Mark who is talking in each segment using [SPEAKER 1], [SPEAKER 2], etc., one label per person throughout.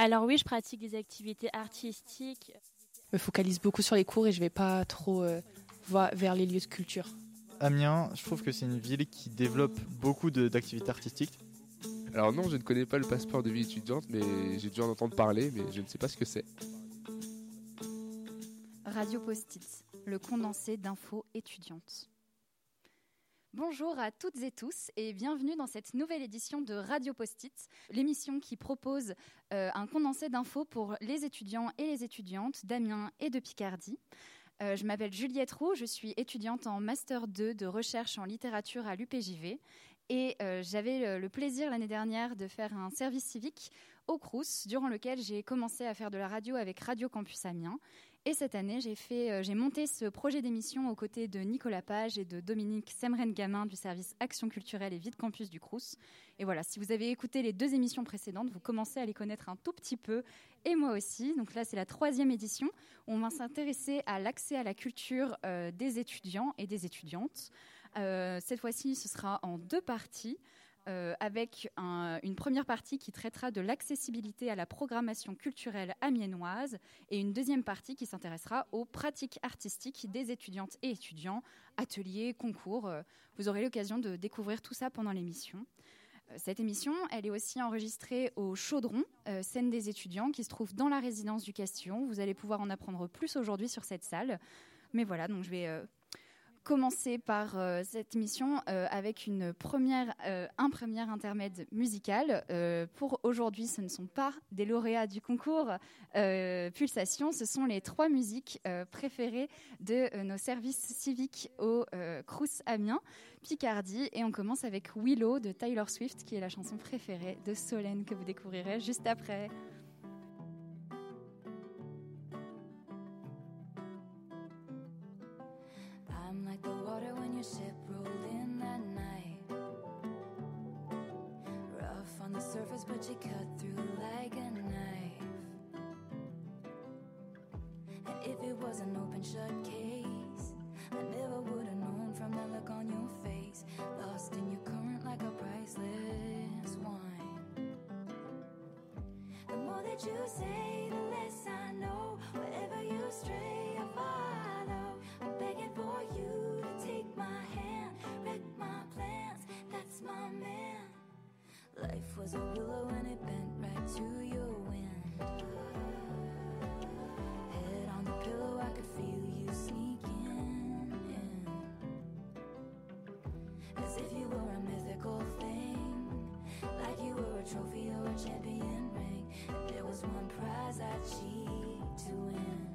[SPEAKER 1] Alors oui, je pratique des activités artistiques.
[SPEAKER 2] Je me focalise beaucoup sur les cours et je vais pas trop vers les lieux de culture.
[SPEAKER 3] Amiens, je trouve que c'est une ville qui développe beaucoup d'activités artistiques.
[SPEAKER 4] Alors non, je ne connais pas le passeport de vie étudiante, mais j'ai dû en entendre parler, mais je ne sais pas ce que c'est.
[SPEAKER 5] Radio Post-it, le condensé d'infos étudiantes. Bonjour à toutes et tous et bienvenue dans cette nouvelle édition de Radio Post-it, l'émission qui propose un condensé d'infos pour les étudiants et les étudiantes d'Amiens et de Picardie. Je m'appelle Juliette Roux, je suis étudiante en Master 2 de recherche en littérature à l'UPJV et j'avais le plaisir l'année dernière de faire un service civique au Crous, durant lequel j'ai commencé à faire de la radio avec Radio Campus Amiens. Et cette année, j'ai monté ce projet d'émission aux côtés de Nicolas Page et de Dominique Semren-Gamin du service Action culturelle et vie de campus du Crous. Et voilà, si vous avez écouté les 2 émissions précédentes, vous commencez à les connaître un tout petit peu, et moi aussi. Donc là, c'est la 3e édition. On va s'intéresser à l'accès à la culture des étudiants et des étudiantes. Cette fois-ci, ce sera en 2 parties. Avec une première partie qui traitera de l'accessibilité à la programmation culturelle amiénoise et une deuxième partie qui s'intéressera aux pratiques artistiques des étudiantes et étudiants, ateliers, concours. Vous aurez l'occasion de découvrir tout ça pendant l'émission. Cette émission, elle est aussi enregistrée au Chaudron, scène des étudiants, qui se trouve dans la résidence du Castillon. Vous allez pouvoir en apprendre plus aujourd'hui sur cette salle. Mais voilà, donc je vais commencer par cette émission avec un premier intermède musical. Pour aujourd'hui, ce ne sont pas des lauréats du concours Pulsation, ce sont les 3 musiques préférées de nos services civiques au Crous Amiens, Picardie. Et on commence avec Willow de Taylor Swift, qui est la chanson préférée de Solène, que vous découvrirez juste après.
[SPEAKER 6] I'm like the water when your ship rolled in that night. Rough on the surface, but you cut through like a knife. And if it was an open shut case, I never would have known from the look on your face. Lost in your current like a priceless wine. The more that you say, the less I know. Wherever you stray, I follow. I'm begging for you to take my hand, wreck my plans, that's my man. Life was a willow and it bent right to your wind. Head on the pillow, I could feel you sneaking in. As if you were a mythical thing, like you were a trophy or a champion ring. And there was one prize I'd cheat to win.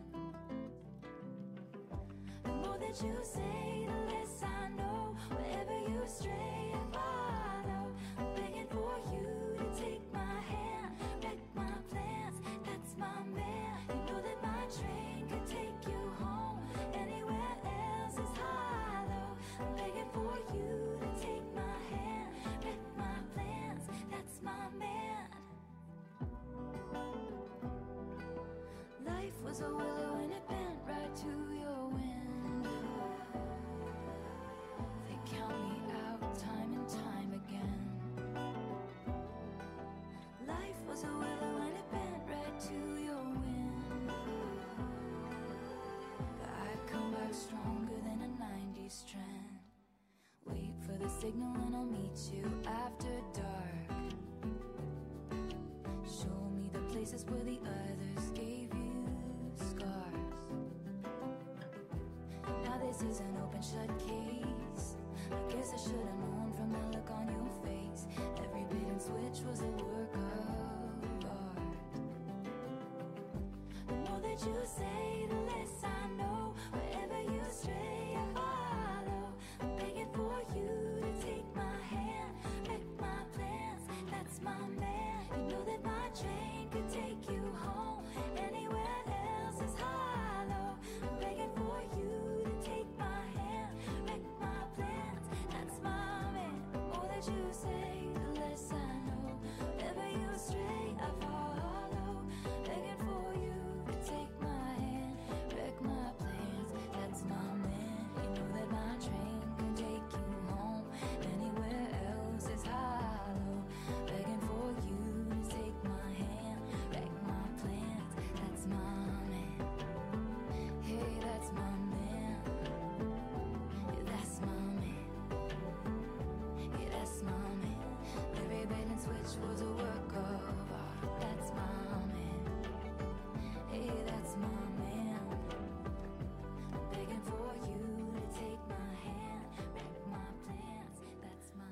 [SPEAKER 6] The more that you say, the less I know. Wherever you stray, I follow. I'm begging for you to take my hand, wreck my plans, that's my man. You know that my train could take you home. Anywhere else is hollow. I'm begging for you to take my hand, wreck my plans, that's my man. Life was a willow and it bent right to your window. They count me out time and time again. Life was a willow and it bent right to your window. But I come back stronger than a 90s trend. Wait for the signal and I'll meet you after dark. Show me the places where the others gave you scars. Now this is an open shut case. I guess I should have known from the look on your face. Every bait and switch was a work of art. The more that you say, the less I know. Wherever you stray, I follow. I'm begging for you to take my hand, wreck my plans, that's my man. You know that my train could take you home. Anywhere else is hollow. I'm begging for you to take my hand, wreck my plans, that's my man. The more that you say, the less I know. Wherever you stray, I follow. Begging for you to take my hand.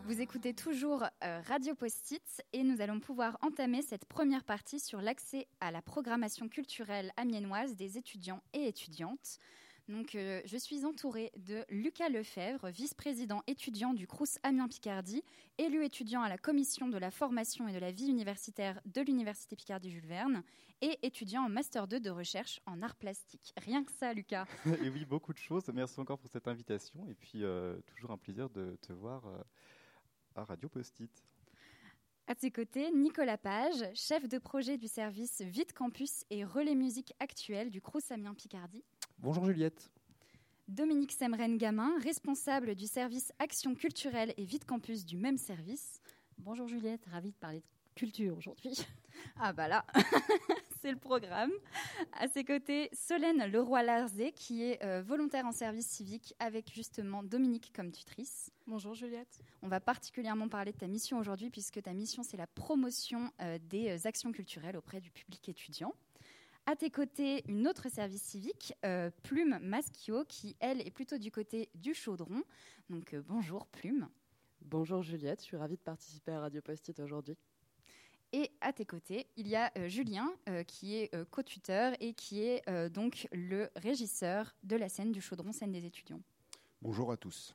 [SPEAKER 5] Vous écoutez toujours Radio Post-it et nous allons pouvoir entamer cette première partie sur l'accès à la programmation culturelle amiénoise des étudiants et étudiantes. Donc, je suis entourée de Lucas Lefebvre, vice-président étudiant du Crous Amiens-Picardie, élu étudiant à la commission de la formation et de la vie universitaire de l'Université Picardie-Jules Verne et étudiant en Master 2 de recherche en arts plastiques. Rien que ça, Lucas.
[SPEAKER 3] Et oui, beaucoup de choses. Merci encore pour cette invitation. Et puis, toujours un plaisir de te voir à Radio Post-it.
[SPEAKER 5] À ses côtés, Nicolas Page, chef de projet du service Vite Campus et relais musique actuel du Crous Amiens-Picardie.
[SPEAKER 7] Bonjour Juliette.
[SPEAKER 5] Dominique Semren-Gamin, responsable du service Action culturelle et Vite Campus du même service.
[SPEAKER 1] Bonjour Juliette, ravie de parler de culture aujourd'hui.
[SPEAKER 5] Ah bah là, c'est le programme. À ses côtés, Solène Leroy-Larzé, qui est volontaire en service civique avec justement Dominique comme tutrice.
[SPEAKER 2] Bonjour Juliette.
[SPEAKER 5] On va particulièrement parler de ta mission aujourd'hui puisque ta mission, c'est la promotion des actions culturelles auprès du public étudiant. À tes côtés, une autre service civique, Plume Maschio, qui, elle, est plutôt du côté du chaudron. Donc, bonjour Plume.
[SPEAKER 8] Bonjour Juliette, je suis ravie de participer à Radio Post-it aujourd'hui.
[SPEAKER 5] Et à tes côtés, il y a Julien, qui est co-tuteur et qui est donc le régisseur de la scène du chaudron, scène des étudiants.
[SPEAKER 9] Bonjour à tous.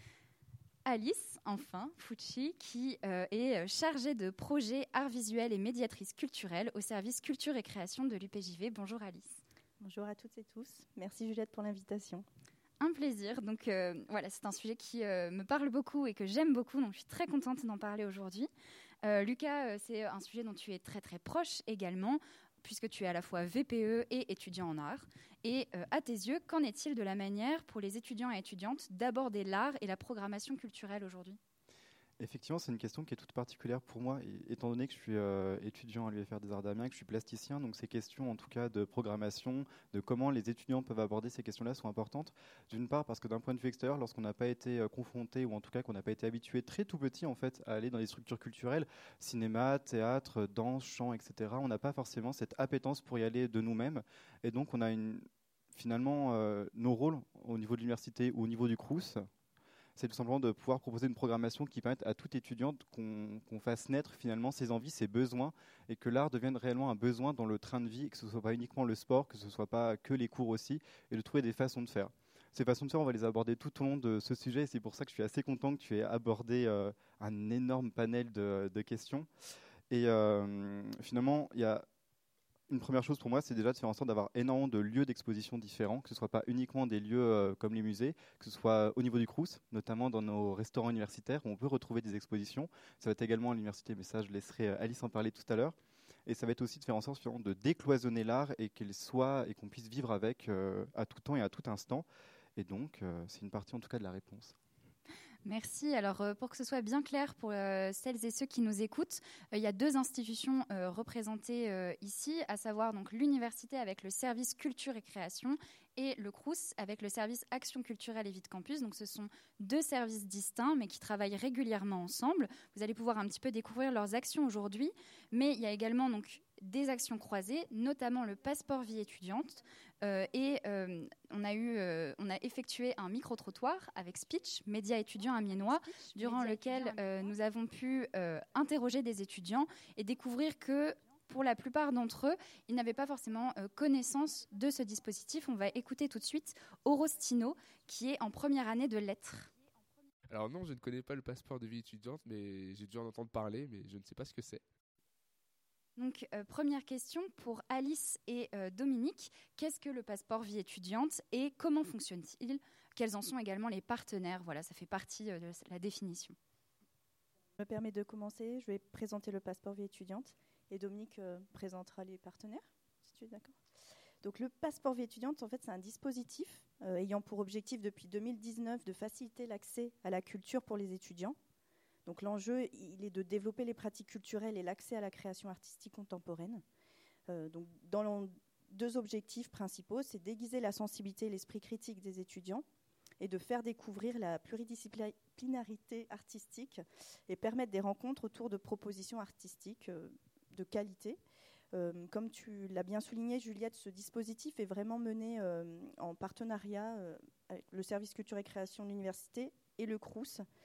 [SPEAKER 5] Alice, enfin, Fucci, qui est chargée de projet arts visuels et médiatrice culturelle au service culture et création de l'UPJV. Bonjour Alice.
[SPEAKER 10] Bonjour à toutes et tous. Merci Juliette pour l'invitation.
[SPEAKER 5] Un plaisir. Donc voilà, c'est un sujet qui me parle beaucoup et que j'aime beaucoup, donc je suis très contente d'en parler aujourd'hui. Lucas, c'est un sujet dont tu es très très proche également, puisque tu es à la fois VPE et étudiant en art. Et à tes yeux, qu'en est-il de la manière pour les étudiants et étudiantes d'aborder l'art et la programmation culturelle aujourd'hui ?
[SPEAKER 3] Effectivement, c'est une question qui est toute particulière pour moi, étant donné que je suis étudiant à l'UFR des Arts d'Amiens, que je suis plasticien, donc ces questions en tout cas de programmation, de comment les étudiants peuvent aborder ces questions-là sont importantes. D'une part parce que d'un point de vue extérieur, lorsqu'on n'a pas été confronté, ou en tout cas qu'on n'a pas été habitué très tout petit en fait à aller dans des structures culturelles, cinéma, théâtre, danse, chant, etc., on n'a pas forcément cette appétence pour y aller de nous-mêmes, et donc on a finalement nos rôles au niveau de l'université ou au niveau du Crous, c'est tout simplement de pouvoir proposer une programmation qui permette à toute étudiante qu'on fasse naître finalement ses envies, ses besoins, et que l'art devienne réellement un besoin dans le train de vie, et que ce ne soit pas uniquement le sport, que ce ne soit pas que les cours aussi, et de trouver des façons de faire. Ces façons de faire, on va les aborder tout au long de ce sujet, et c'est pour ça que je suis assez content que tu aies abordé un énorme panel de questions. Et finalement, il y a une première chose pour moi, c'est déjà de faire en sorte d'avoir énormément de lieux d'exposition différents, que ce ne soit pas uniquement des lieux comme les musées, que ce soit au niveau du Crous, notamment dans nos restaurants universitaires où on peut retrouver des expositions. Ça va être également à l'université, mais ça je laisserai Alice en parler tout à l'heure. Et ça va être aussi de faire en sorte de décloisonner l'art et qu'on puisse vivre avec à tout temps et à tout instant. Et donc, c'est une partie en tout cas de la réponse.
[SPEAKER 5] Merci. Alors, pour que ce soit bien clair pour celles et ceux qui nous écoutent, il y a deux institutions représentées ici, à savoir donc l'université avec le service culture et création et le Crous avec le service action culturelle et Vite Campus. Donc, ce sont deux services distincts, mais qui travaillent régulièrement ensemble. Vous allez pouvoir un petit peu découvrir leurs actions aujourd'hui, mais il y a également donc des actions croisées, notamment le passeport vie étudiante. On a effectué un micro-trottoir avec Speech, média étudiant amiénois, durant lequel nous avons pu interroger des étudiants et découvrir que pour la plupart d'entre eux, ils n'avaient pas forcément connaissance de ce dispositif. On va écouter tout de suite Orostino, qui est en première année de lettres.
[SPEAKER 4] Alors non, je ne connais pas le passeport de vie étudiante, mais j'ai dû en entendre parler, mais je ne sais pas ce que c'est.
[SPEAKER 5] Donc, première question pour Alice et Dominique. Qu'est-ce que le passeport vie étudiante et comment fonctionne-t-il ? Quels en sont également les partenaires ? Voilà, ça fait partie de la définition.
[SPEAKER 10] Je me permets de commencer. Je vais présenter le passeport vie étudiante et Dominique présentera les partenaires, si tu es d'accord. Donc, le passeport vie étudiante, en fait, c'est un dispositif ayant pour objectif depuis 2019 de faciliter l'accès à la culture pour les étudiants. Donc l'enjeu, il est de développer les pratiques culturelles et l'accès à la création artistique contemporaine. Donc dans deux objectifs principaux, c'est d'aiguiser la sensibilité et l'esprit critique des étudiants et de faire découvrir la pluridisciplinarité artistique et permettre des rencontres autour de propositions artistiques de qualité. Comme tu l'as bien souligné, Juliette, ce dispositif est vraiment mené en partenariat avec le service culture et création de l'université et le Crous.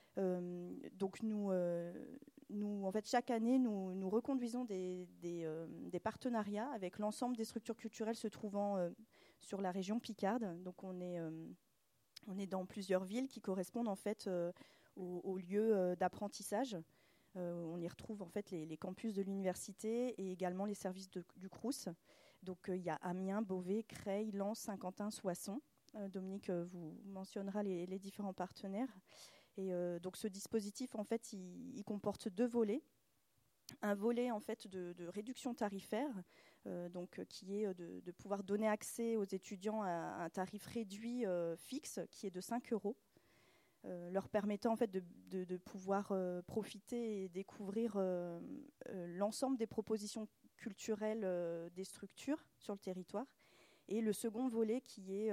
[SPEAKER 10] Donc nous, en fait, chaque année, nous reconduisons des partenariats avec l'ensemble des structures culturelles se trouvant sur la région Picarde. Donc on est dans plusieurs villes qui correspondent en fait aux lieux d'apprentissage. On y retrouve en fait les campus de l'université et également les services du Crous. Donc il y a Amiens, Beauvais, Creil, Lens, Saint-Quentin, Soissons. Dominique vous mentionnera les différents partenaires. Et donc ce dispositif en fait il comporte 2 volets. Un volet en fait de réduction tarifaire, qui est de pouvoir donner accès aux étudiants à un tarif réduit fixe qui est de 5 €. Leur permettant en fait de pouvoir profiter et découvrir l'ensemble des propositions culturelles des structures sur le territoire. Et le second volet qui est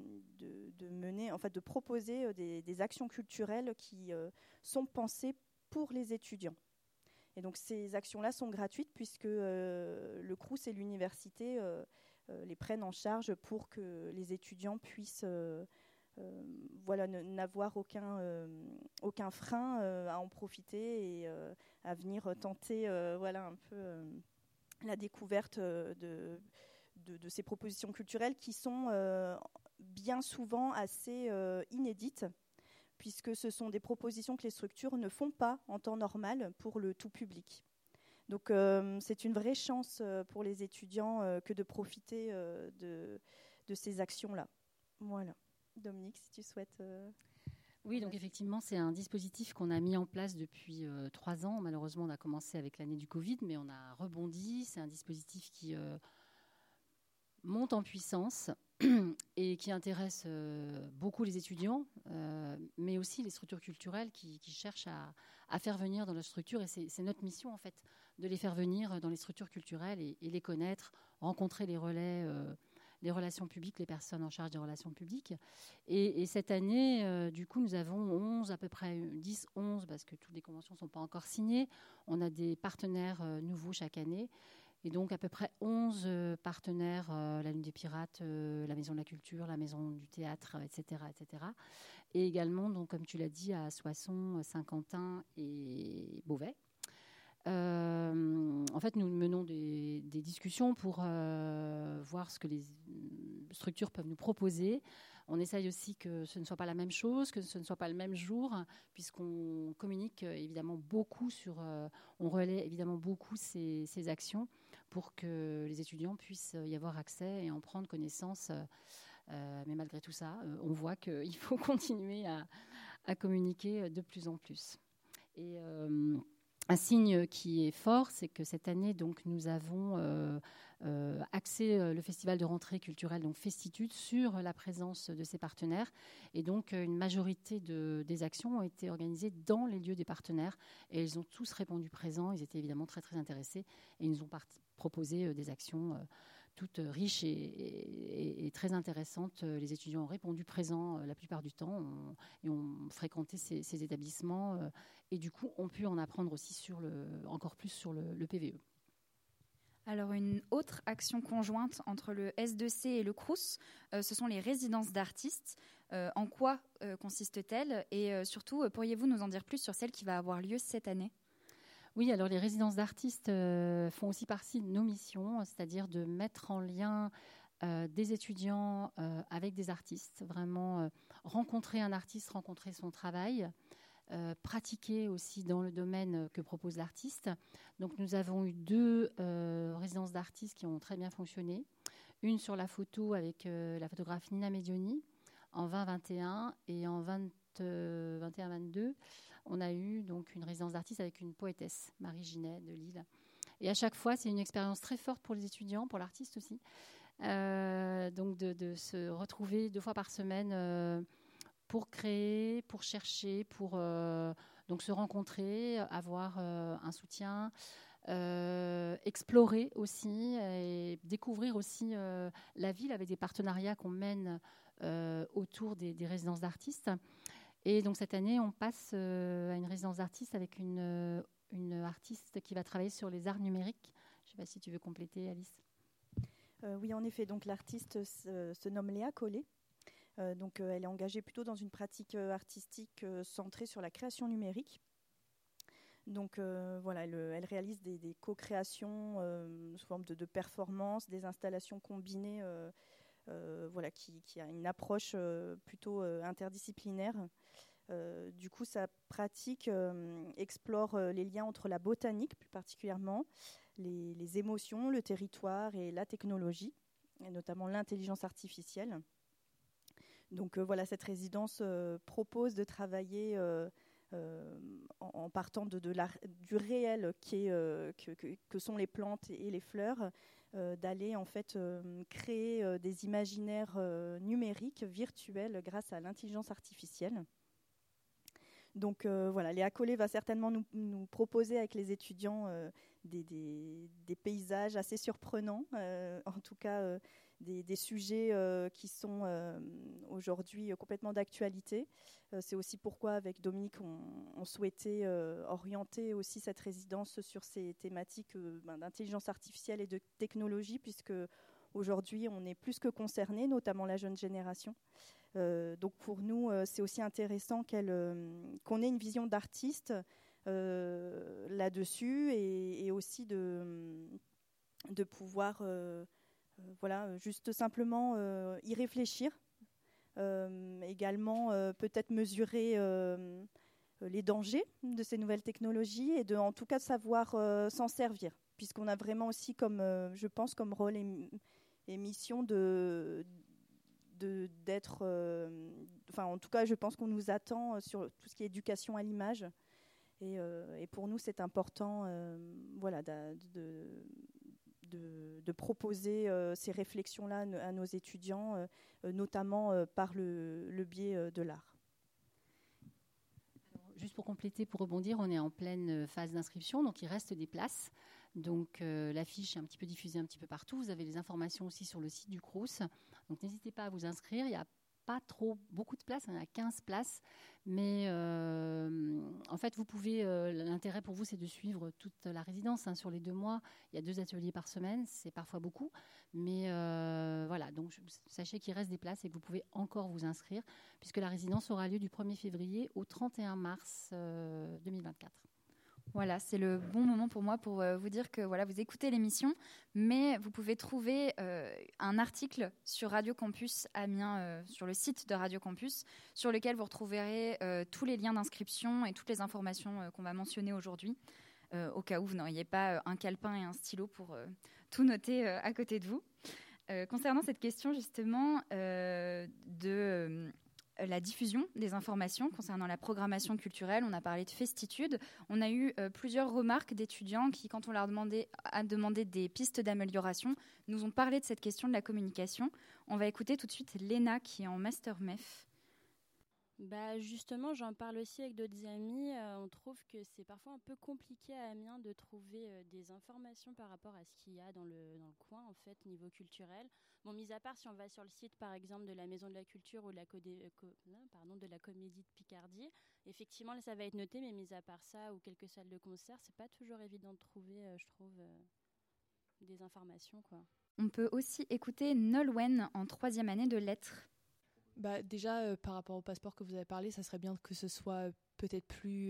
[SPEAKER 10] de proposer des actions culturelles qui sont pensées pour les étudiants. Et donc ces actions-là sont gratuites puisque le Crous et l'université les prennent en charge pour que les étudiants puissent n'avoir aucun frein à en profiter et à venir tenter un peu la découverte de ces propositions culturelles qui sont bien souvent assez inédites, puisque ce sont des propositions que les structures ne font pas en temps normal pour le tout public. Donc c'est une vraie chance pour les étudiants que de profiter de ces actions-là. Voilà. Dominique, si tu souhaites...
[SPEAKER 1] Oui, donc effectivement, c'est un dispositif qu'on a mis en place depuis 3 ans. Malheureusement, on a commencé avec l'année du Covid, mais on a rebondi. C'est un dispositif qui monte en puissance et qui intéresse beaucoup les étudiants, mais aussi les structures culturelles qui cherchent à faire venir dans leur structure. Et c'est notre mission, en fait, de les faire venir dans les structures culturelles et les connaître, rencontrer les relais, les relations publiques, les personnes en charge des relations publiques. Et cette année, du coup, nous avons à peu près 10-11, parce que toutes les conventions ne sont pas encore signées. On a des partenaires nouveaux chaque année. Et donc, à peu près 11 partenaires, la Lune des Pirates, la Maison de la Culture, la Maison du Théâtre, etc. etc. Et également, donc, comme tu l'as dit, à Soissons, Saint-Quentin et Beauvais. En fait, nous menons des discussions pour voir ce que les structures peuvent nous proposer. On essaye aussi que ce ne soit pas la même chose, que ce ne soit pas le même jour, puisqu'on communique évidemment beaucoup on relaie évidemment beaucoup ces actions pour que les étudiants puissent y avoir accès et en prendre connaissance. Mais malgré tout ça, on voit qu'il faut continuer à communiquer de plus en plus. Et un signe qui est fort, c'est que cette année, donc, nous avons axé le festival de rentrée culturelle, donc Festitude, sur la présence de ses partenaires. Et donc, une majorité des actions ont été organisées dans les lieux des partenaires. Et ils ont tous répondu présents. Ils étaient évidemment très, très intéressés. Et ils nous ont proposé des actions toutes riches et très intéressantes. Les étudiants ont répondu présents la plupart du temps et ont fréquenté ces établissements. Et du coup, ont pu en apprendre aussi encore plus sur le PVE.
[SPEAKER 5] Alors, une autre action conjointe entre le S2C et le Crous, ce sont les résidences d'artistes. En quoi consiste-t-elle ? Et surtout, pourriez-vous nous en dire plus sur celle qui va avoir lieu cette année ?
[SPEAKER 1] Oui, alors les résidences d'artistes font aussi partie de nos missions, c'est-à-dire de mettre en lien des étudiants avec des artistes, vraiment rencontrer un artiste, rencontrer son travail, pratiquer aussi dans le domaine que propose l'artiste. Donc nous avons eu 2 résidences d'artistes qui ont très bien fonctionné. Une sur la photo avec la photographe Nina Medioni en 2021 et en 21-22. On a eu donc une résidence d'artiste avec une poétesse, Marie Ginet de Lille. Et à chaque fois, c'est une expérience très forte pour les étudiants, pour l'artiste aussi. Donc de se retrouver 2 fois par semaine pour créer, pour chercher, pour donc se rencontrer, avoir un soutien, explorer aussi et découvrir aussi la ville avec des partenariats qu'on mène autour des résidences d'artistes. Et donc cette année, on passe à une résidence d'artistes avec une artiste qui va travailler sur les arts numériques. Je ne sais pas si tu veux compléter, Alice.
[SPEAKER 10] Oui, en effet. Donc l'artiste se nomme Léa Collet. Donc elle est engagée plutôt dans une pratique artistique centrée sur la création numérique. Donc voilà, elle réalise des co-créations sous forme de performances, des installations combinées voilà, qui a une approche plutôt interdisciplinaire. Du coup, sa pratique explore les liens entre la botanique, plus particulièrement, les émotions, le territoire et la technologie, et notamment l'intelligence artificielle. Donc voilà, cette résidence propose de travailler en partant du réel que sont les plantes et les fleurs, d'aller en fait créer des imaginaires numériques, virtuels, grâce à l'intelligence artificielle. Donc voilà, Léa Collet va certainement nous proposer avec les étudiants des paysages assez surprenants, en tout cas des sujets qui sont aujourd'hui complètement d'actualité. C'est aussi pourquoi avec Dominique on souhaitait orienter aussi cette résidence sur ces thématiques d'intelligence artificielle et de technologie, puisque aujourd'hui on est plus que concernés, notamment la jeune génération. Donc pour nous, c'est aussi intéressant qu'on ait une vision d'artiste là-dessus, et aussi de pouvoir voilà, juste simplement y réfléchir. Également, peut-être mesurer les dangers de ces nouvelles technologies, et en tout cas savoir s'en servir, puisqu'on a vraiment aussi je pense, comme rôle et mission d'être, enfin en tout cas je pense qu'on nous attend sur tout ce qui est éducation à l'image, et pour nous c'est important voilà, de proposer ces réflexions-là à nos étudiants, notamment par le biais de l'art.
[SPEAKER 1] Alors, juste pour compléter, pour rebondir, on est en pleine phase d'inscription, donc il reste des places. Donc l'affiche est un petit peu diffusée un petit peu partout. Vous avez les informations aussi sur le site du Crous. Donc n'hésitez pas à vous inscrire. Il n'y a pas beaucoup de places, il y en a 15 places. Mais en fait, vous pouvez, l'intérêt pour vous, c'est de suivre toute la résidence sur les 2 mois. Il y a 2 ateliers par semaine, c'est parfois beaucoup. Mais voilà, donc sachez qu'il reste des places et que vous pouvez encore vous inscrire, puisque la résidence aura lieu du 1er février au 31 mars 2024.
[SPEAKER 5] Voilà, c'est le bon moment pour moi pour vous dire que voilà, vous écoutez l'émission, mais vous pouvez trouver un article sur Radio Campus Amiens, sur le site de Radio Campus, sur lequel vous retrouverez tous les liens d'inscription et toutes les informations qu'on va mentionner aujourd'hui, au cas où vous n'auriez pas un calepin et un stylo pour tout noter à côté de vous. Concernant cette question justement de la diffusion des informations concernant la programmation culturelle, on a parlé de Festitude. On a eu plusieurs remarques d'étudiants qui, quand on leur a demandé des pistes d'amélioration, nous ont parlé de cette question de la communication. On va écouter tout de suite Léna qui est en Master MEF.
[SPEAKER 7] Justement, j'en parle aussi avec d'autres amis. On trouve que c'est parfois un peu compliqué à Amiens de trouver des informations par rapport à ce qu'il y a dans le coin, en fait, niveau culturel. Bon, mis à part si on va sur le site, par exemple, de la Maison de la Culture ou de la Comédie de Picardie, effectivement, là, ça va être noté, mais mis à part ça ou quelques salles de concert, c'est pas toujours évident de trouver, je trouve, des informations, quoi.
[SPEAKER 5] On peut aussi écouter Nolwenn en 3e année de lettres.
[SPEAKER 2] Déjà, par rapport au passeport que vous avez parlé, ça serait bien que ce soit peut-être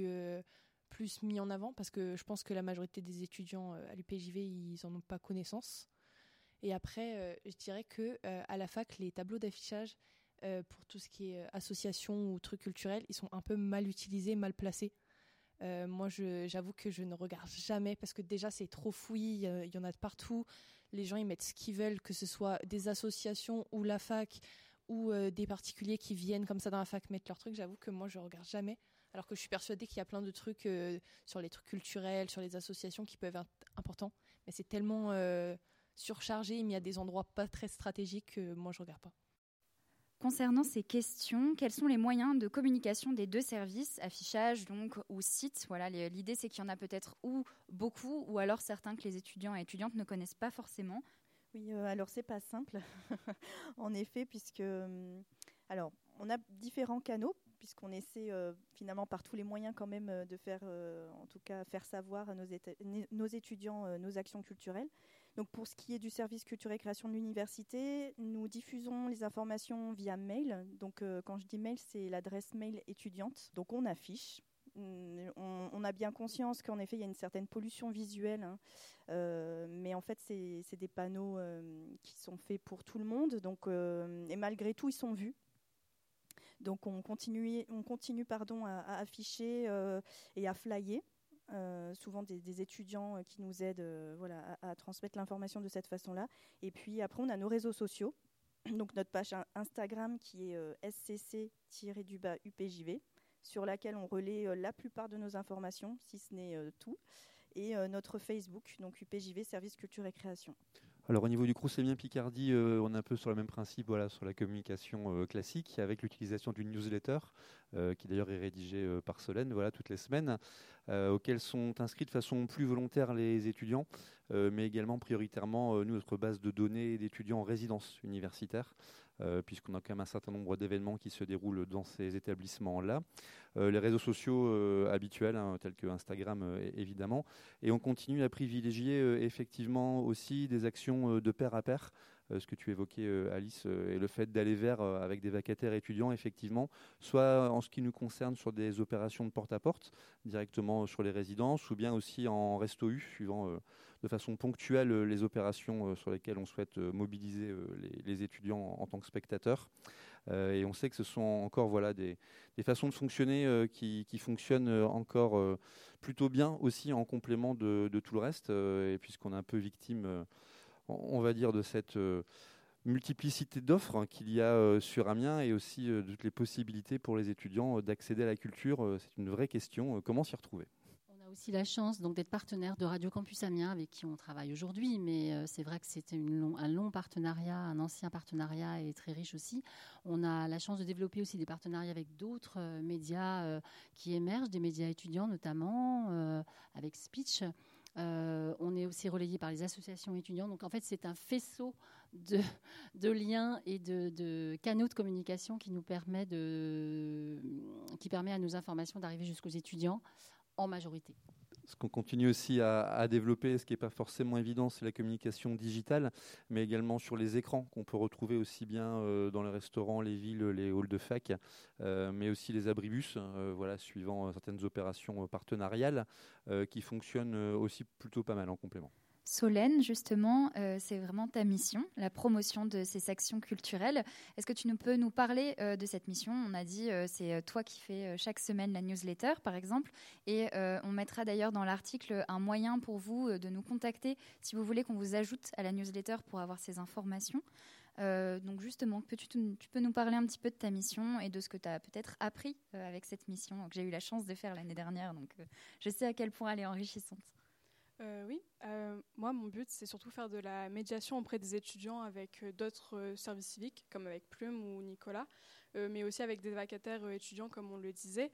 [SPEAKER 2] plus mis en avant, parce que je pense que la majorité des étudiants à l'UPJV, ils n'en ont pas connaissance. Et après, je dirais qu'à la fac, les tableaux d'affichage pour tout ce qui est association ou trucs culturels, ils sont un peu mal utilisés, mal placés. Moi, j'avoue que je ne regarde jamais, parce que déjà, c'est trop fouillis, il y en a de partout. Les gens, ils mettent ce qu'ils veulent, que ce soit des associations ou la fac, ou des particuliers qui viennent comme ça dans la fac mettre leurs trucs. J'avoue que moi, je regarde jamais, alors que je suis persuadée qu'il y a plein de trucs sur les trucs culturels, sur les associations qui peuvent être importants. Mais c'est tellement surchargé, il y a des endroits pas très stratégiques que moi, je regarde pas.
[SPEAKER 5] Concernant ces questions, quels sont les moyens de communication des 2 services, affichage donc, ou site? Voilà, l'idée, c'est qu'il y en a peut-être ou beaucoup, ou alors certains que les étudiants et étudiantes ne connaissent pas forcément.
[SPEAKER 10] Oui, alors c'est pas simple, en effet, puisque alors on a différents canaux, puisqu'on essaie finalement par tous les moyens quand même de faire, en tout cas faire savoir à nos étudiants nos actions culturelles. Donc pour ce qui est du service culture et création de l'université, nous diffusons les informations via mail. Donc quand je dis mail, c'est l'adresse mail étudiante. Donc on affiche. On a bien conscience qu'en effet, il y a une certaine pollution visuelle, hein. Mais en fait, c'est des panneaux qui sont faits pour tout le monde. Donc, et malgré tout, ils sont vus. Donc on continue à afficher et à flyer. Souvent des étudiants qui nous aident à transmettre l'information de cette façon-là. Et puis après, on a nos réseaux sociaux. Donc notre page Instagram qui est scc-UPJV, sur laquelle on relaie la plupart de nos informations, si ce n'est tout. Et notre Facebook, donc UPJV Service Culture et Création.
[SPEAKER 9] Alors au niveau du Crous Amiens Picardie, on est un peu sur le même principe, sur la communication classique, avec l'utilisation d'une newsletter, qui d'ailleurs est rédigée par Solène, toutes les semaines, auxquelles sont inscrits de façon plus volontaire les étudiants, mais également prioritairement notre base de données d'étudiants en résidence universitaire, puisqu'on a quand même un certain nombre d'événements qui se déroulent dans ces établissements-là. Les réseaux sociaux habituels, tels que Instagram évidemment, et on continue à privilégier effectivement aussi des actions de pair à pair, ce que tu évoquais Alice, et le fait d'aller vers avec des vacataires étudiants effectivement, soit en ce qui nous concerne sur des opérations de porte-à-porte, directement sur les résidences, ou bien aussi en resto-U, suivant de façon ponctuelle les opérations sur lesquelles on souhaite mobiliser les étudiants en tant que spectateurs. Et on sait que ce sont encore des façons de fonctionner qui fonctionnent encore plutôt bien aussi en complément de tout le reste, et puisqu'on est un peu victime, on va dire, de cette multiplicité d'offres qu'il y a sur Amiens, et aussi de toutes les possibilités pour les étudiants d'accéder à la culture. C'est une vraie question. Comment s'y retrouver ?
[SPEAKER 1] On a aussi la chance donc d'être partenaire de Radio Campus Amiens, avec qui on travaille aujourd'hui, mais c'est vrai que c'était un long partenariat, un ancien partenariat, et très riche aussi. On a la chance de développer aussi des partenariats avec d'autres médias qui émergent, des médias étudiants notamment, avec Speech. On est aussi relayé par les associations étudiantes. Donc en fait, c'est un faisceau de liens et de canaux de communication qui permet à nos informations d'arriver jusqu'aux étudiants en majorité.
[SPEAKER 9] Ce qu'on continue aussi à développer, ce qui n'est pas forcément évident, c'est la communication digitale, mais également sur les écrans qu'on peut retrouver aussi bien dans les restaurants, les villes, les halls de fac, mais aussi les abribus, suivant certaines opérations partenariales qui fonctionnent aussi plutôt pas mal en complément.
[SPEAKER 5] Solène, justement, c'est vraiment ta mission, la promotion de ces actions culturelles. Est-ce que tu peux nous parler de cette mission ? On a dit c'est toi qui fais chaque semaine la newsletter, par exemple, et on mettra d'ailleurs dans l'article un moyen pour vous de nous contacter si vous voulez qu'on vous ajoute à la newsletter pour avoir ces informations. Donc justement, tu peux nous parler un petit peu de ta mission et de ce que tu as peut-être appris avec cette mission que j'ai eu la chance de faire l'année dernière, donc je sais à quel point elle est enrichissante.
[SPEAKER 2] Oui, moi mon but c'est surtout faire de la médiation auprès des étudiants avec d'autres services civiques comme avec Plume ou Nicolas, mais aussi avec des vacataires étudiants comme on le disait.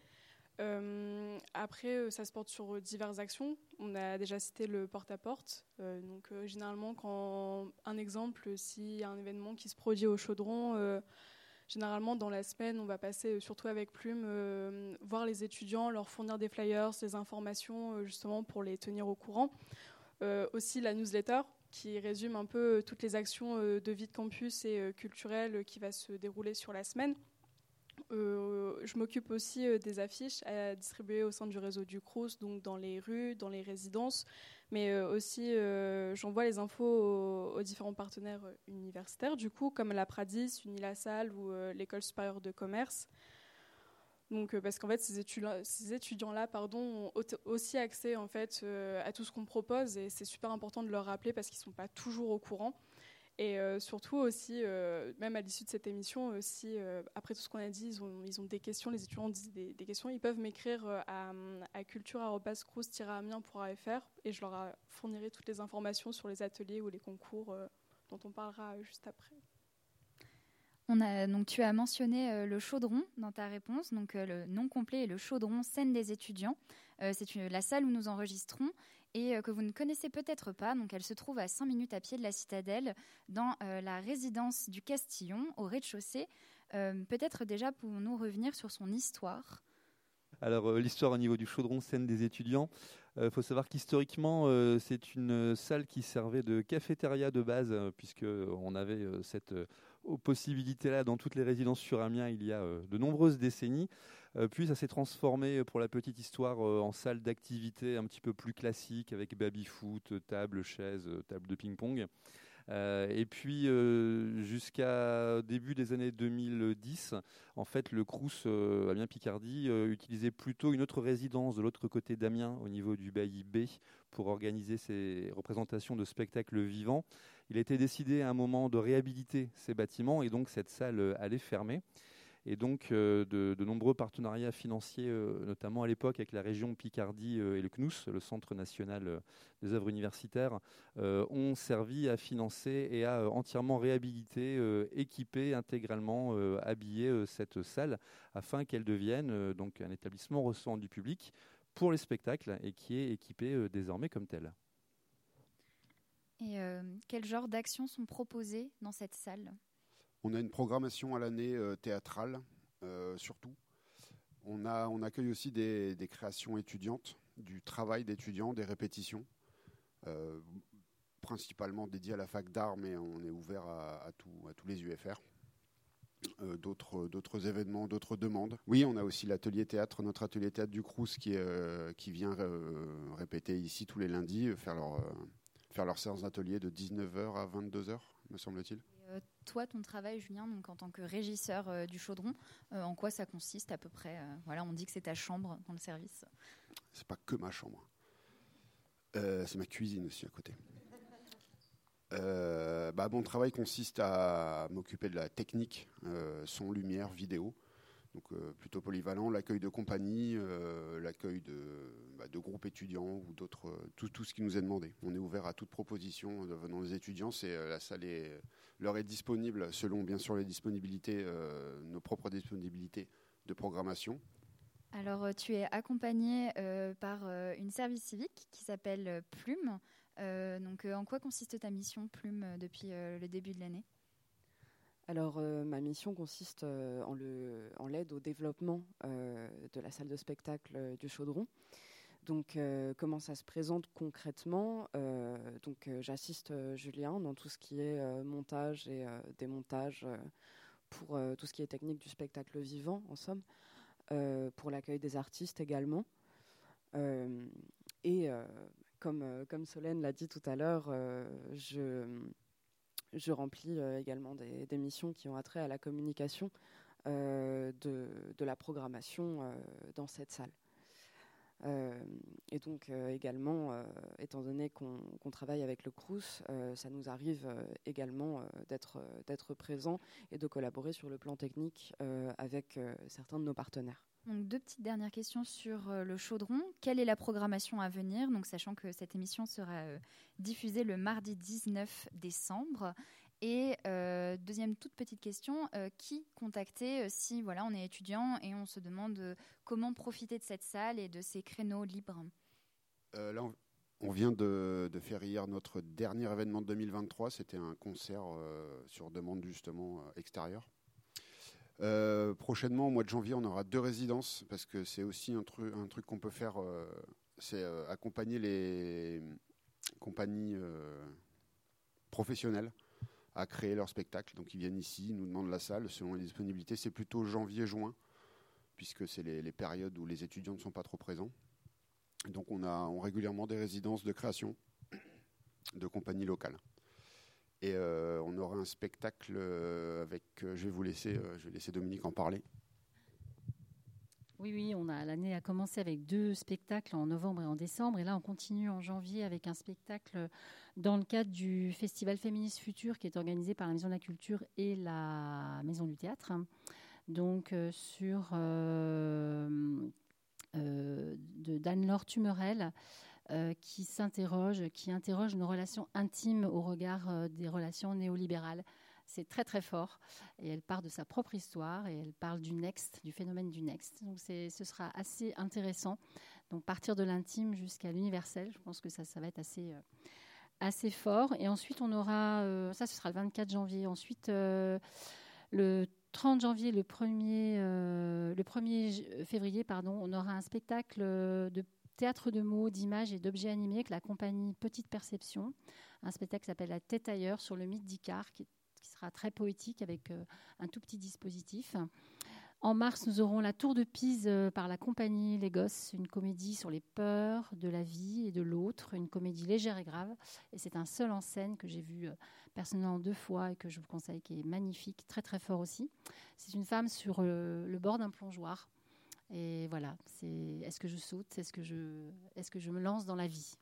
[SPEAKER 2] Après ça se porte sur diverses actions. On a déjà cité le porte-à-porte, donc généralement quand un exemple, s'il y a un événement qui se produit au Chaudron, généralement, dans la semaine, on va passer, surtout avec Plume, voir les étudiants, leur fournir des flyers, des informations, justement pour les tenir au courant. Aussi la newsletter, qui résume un peu toutes les actions de vie de campus et culturelles qui va se dérouler sur la semaine. Je m'occupe aussi des affiches à distribuer au sein du réseau du Crous, donc dans les rues, dans les résidences, mais aussi j'envoie les infos aux différents partenaires universitaires, du coup, comme la Pradis, Unilassal ou l'École supérieure de commerce. Donc, parce qu'en fait, ces étudiants-là, ont aussi accès en fait, à tout ce qu'on propose, et c'est super important de leur rappeler parce qu'ils ne sont pas toujours au courant. Et surtout aussi, même à l'issue de cette émission, si après tout ce qu'on a dit, ils ont des questions, les étudiants ont des questions, ils peuvent m'écrire à culture@crous-amiens.fr et je leur fournirai toutes les informations sur les ateliers ou les concours dont on parlera juste après.
[SPEAKER 5] Donc, tu as mentionné le Chaudron dans ta réponse, donc le nom complet est le Chaudron, scène des étudiants. C'est la salle où nous enregistrons et que vous ne connaissez peut-être pas. Donc, elle se trouve à 5 minutes à pied de la Citadelle, dans la résidence du Castillon, au rez-de-chaussée. Peut-être déjà pouvons-nous revenir sur son histoire.
[SPEAKER 9] Alors, l'histoire au niveau du chaudron scène des étudiants. Faut savoir qu'historiquement, c'est une salle qui servait de cafétéria de base, puisqu'on avait cette possibilité-là dans toutes les résidences sur Amiens il y a de nombreuses décennies. Puis ça s'est transformé, pour la petite histoire, en salle d'activité un petit peu plus classique, avec baby-foot, table, chaise, table de ping-pong. Et puis jusqu'à début des années 2010, en fait, le Crous Amiens Picardie utilisait plutôt une autre résidence de l'autre côté d'Amiens, au niveau du bailli B, pour organiser ses représentations de spectacles vivants. Il a été décidé à un moment de réhabiliter ces bâtiments et donc cette salle allait fermer. Et donc de nombreux partenariats financiers, notamment à l'époque avec la région Picardie et le CNUS, le Centre national des œuvres universitaires, ont servi à financer et à entièrement réhabiliter, équiper intégralement, habiller cette salle afin qu'elle devienne donc un établissement recevant du public pour les spectacles et qui est équipé désormais comme tel.
[SPEAKER 5] Et quel genre d'actions sont proposées dans cette salle ?
[SPEAKER 11] On a une programmation à l'année théâtrale, surtout. On accueille aussi des créations étudiantes, du travail d'étudiants, des répétitions, principalement dédiées à la fac d'art, mais on est ouvert à tous les UFR. D'autres événements, d'autres demandes. Oui, on a aussi l'atelier théâtre, notre atelier théâtre du Crous qui vient répéter ici tous les lundis, faire leur séance d'atelier de 19h à 22h, me semble-t-il.
[SPEAKER 5] Toi, ton travail, Julien, donc en tant que régisseur du chaudron, en quoi ça consiste à peu près on dit que c'est ta chambre dans le service.
[SPEAKER 11] C'est pas que ma chambre. C'est ma cuisine aussi à côté. Mon travail consiste à m'occuper de la technique, son, lumière, vidéo. Donc plutôt polyvalent, l'accueil de compagnie, l'accueil de groupes étudiants ou d'autres, tout ce qui nous est demandé. On est ouvert à toute proposition venant des étudiants. La salle leur est disponible selon bien sûr les disponibilités, nos propres disponibilités de programmation.
[SPEAKER 5] Alors tu es accompagné par une service civique qui s'appelle Plume. En quoi consiste ta mission Plume depuis le début de l'année ?
[SPEAKER 8] Alors, ma mission consiste en l'aide au développement de la salle de spectacle du Chaudron. Donc, comment ça se présente concrètement ? J'assiste Julien dans tout ce qui est montage et démontage pour tout ce qui est technique du spectacle vivant, en somme, pour l'accueil des artistes également. Comme Solène l'a dit tout à l'heure, je remplis également des missions qui ont attrait à la communication de la programmation dans cette salle. Également, étant donné qu'on travaille avec le Crous, ça nous arrive également d'être présents et de collaborer sur le plan technique avec certains de nos partenaires.
[SPEAKER 5] Donc, 2 petites dernières questions sur le Chaudron. Quelle est la programmation à venir ? Donc, sachant que cette émission sera diffusée le mardi 19 décembre. Et deuxième toute petite question, qui contacter si on est étudiant et on se demande comment profiter de cette salle et de ces créneaux libres ?
[SPEAKER 11] Là, on vient de faire hier notre dernier événement de 2023. C'était un concert sur demande justement extérieure. Prochainement, au mois de janvier, on aura 2 résidences parce que c'est aussi un truc qu'on peut faire, c'est accompagner les compagnies professionnelles à créer leur spectacle. Donc ils viennent ici, ils nous demandent la salle selon les disponibilités. C'est plutôt janvier-juin puisque c'est les périodes où les étudiants ne sont pas trop présents. Donc on a régulièrement des résidences de création de compagnies locales. Et on aura un spectacle avec. Je vais laisser Dominique en parler.
[SPEAKER 1] Oui, l'année a commencé avec 2 spectacles en novembre et en décembre. Et là, on continue en janvier avec un spectacle dans le cadre du Festival Féministe Futur qui est organisé par la Maison de la Culture et la Maison du Théâtre. Donc, sur d'Anne-Laure Tumerel. Qui interroge nos relations intimes au regard des relations néolibérales. C'est très très fort et elle part de sa propre histoire et elle parle du next, du phénomène du next. Donc ce sera assez intéressant. Donc partir de l'intime jusqu'à l'universel, je pense que ça va être assez fort. Et ensuite on aura, ça ce sera le 24 janvier. Ensuite le 30 janvier, le 1er février, on aura un spectacle de théâtre de mots, d'images et d'objets animés avec la compagnie Petite Perception. Un spectacle qui s'appelle La tête ailleurs sur le mythe d'Icare, qui sera très poétique avec un tout petit dispositif. En mars, nous aurons La Tour de Pise par la compagnie Les Gosses, une comédie sur les peurs de la vie et de l'autre, une comédie légère et grave. Et c'est un seul en scène que j'ai vu personnellement 2 fois et que je vous conseille, qui est magnifique, très très fort aussi. C'est une femme sur le bord d'un plongeoir. Et voilà, est-ce que je saute, est-ce que je me lance dans la vie.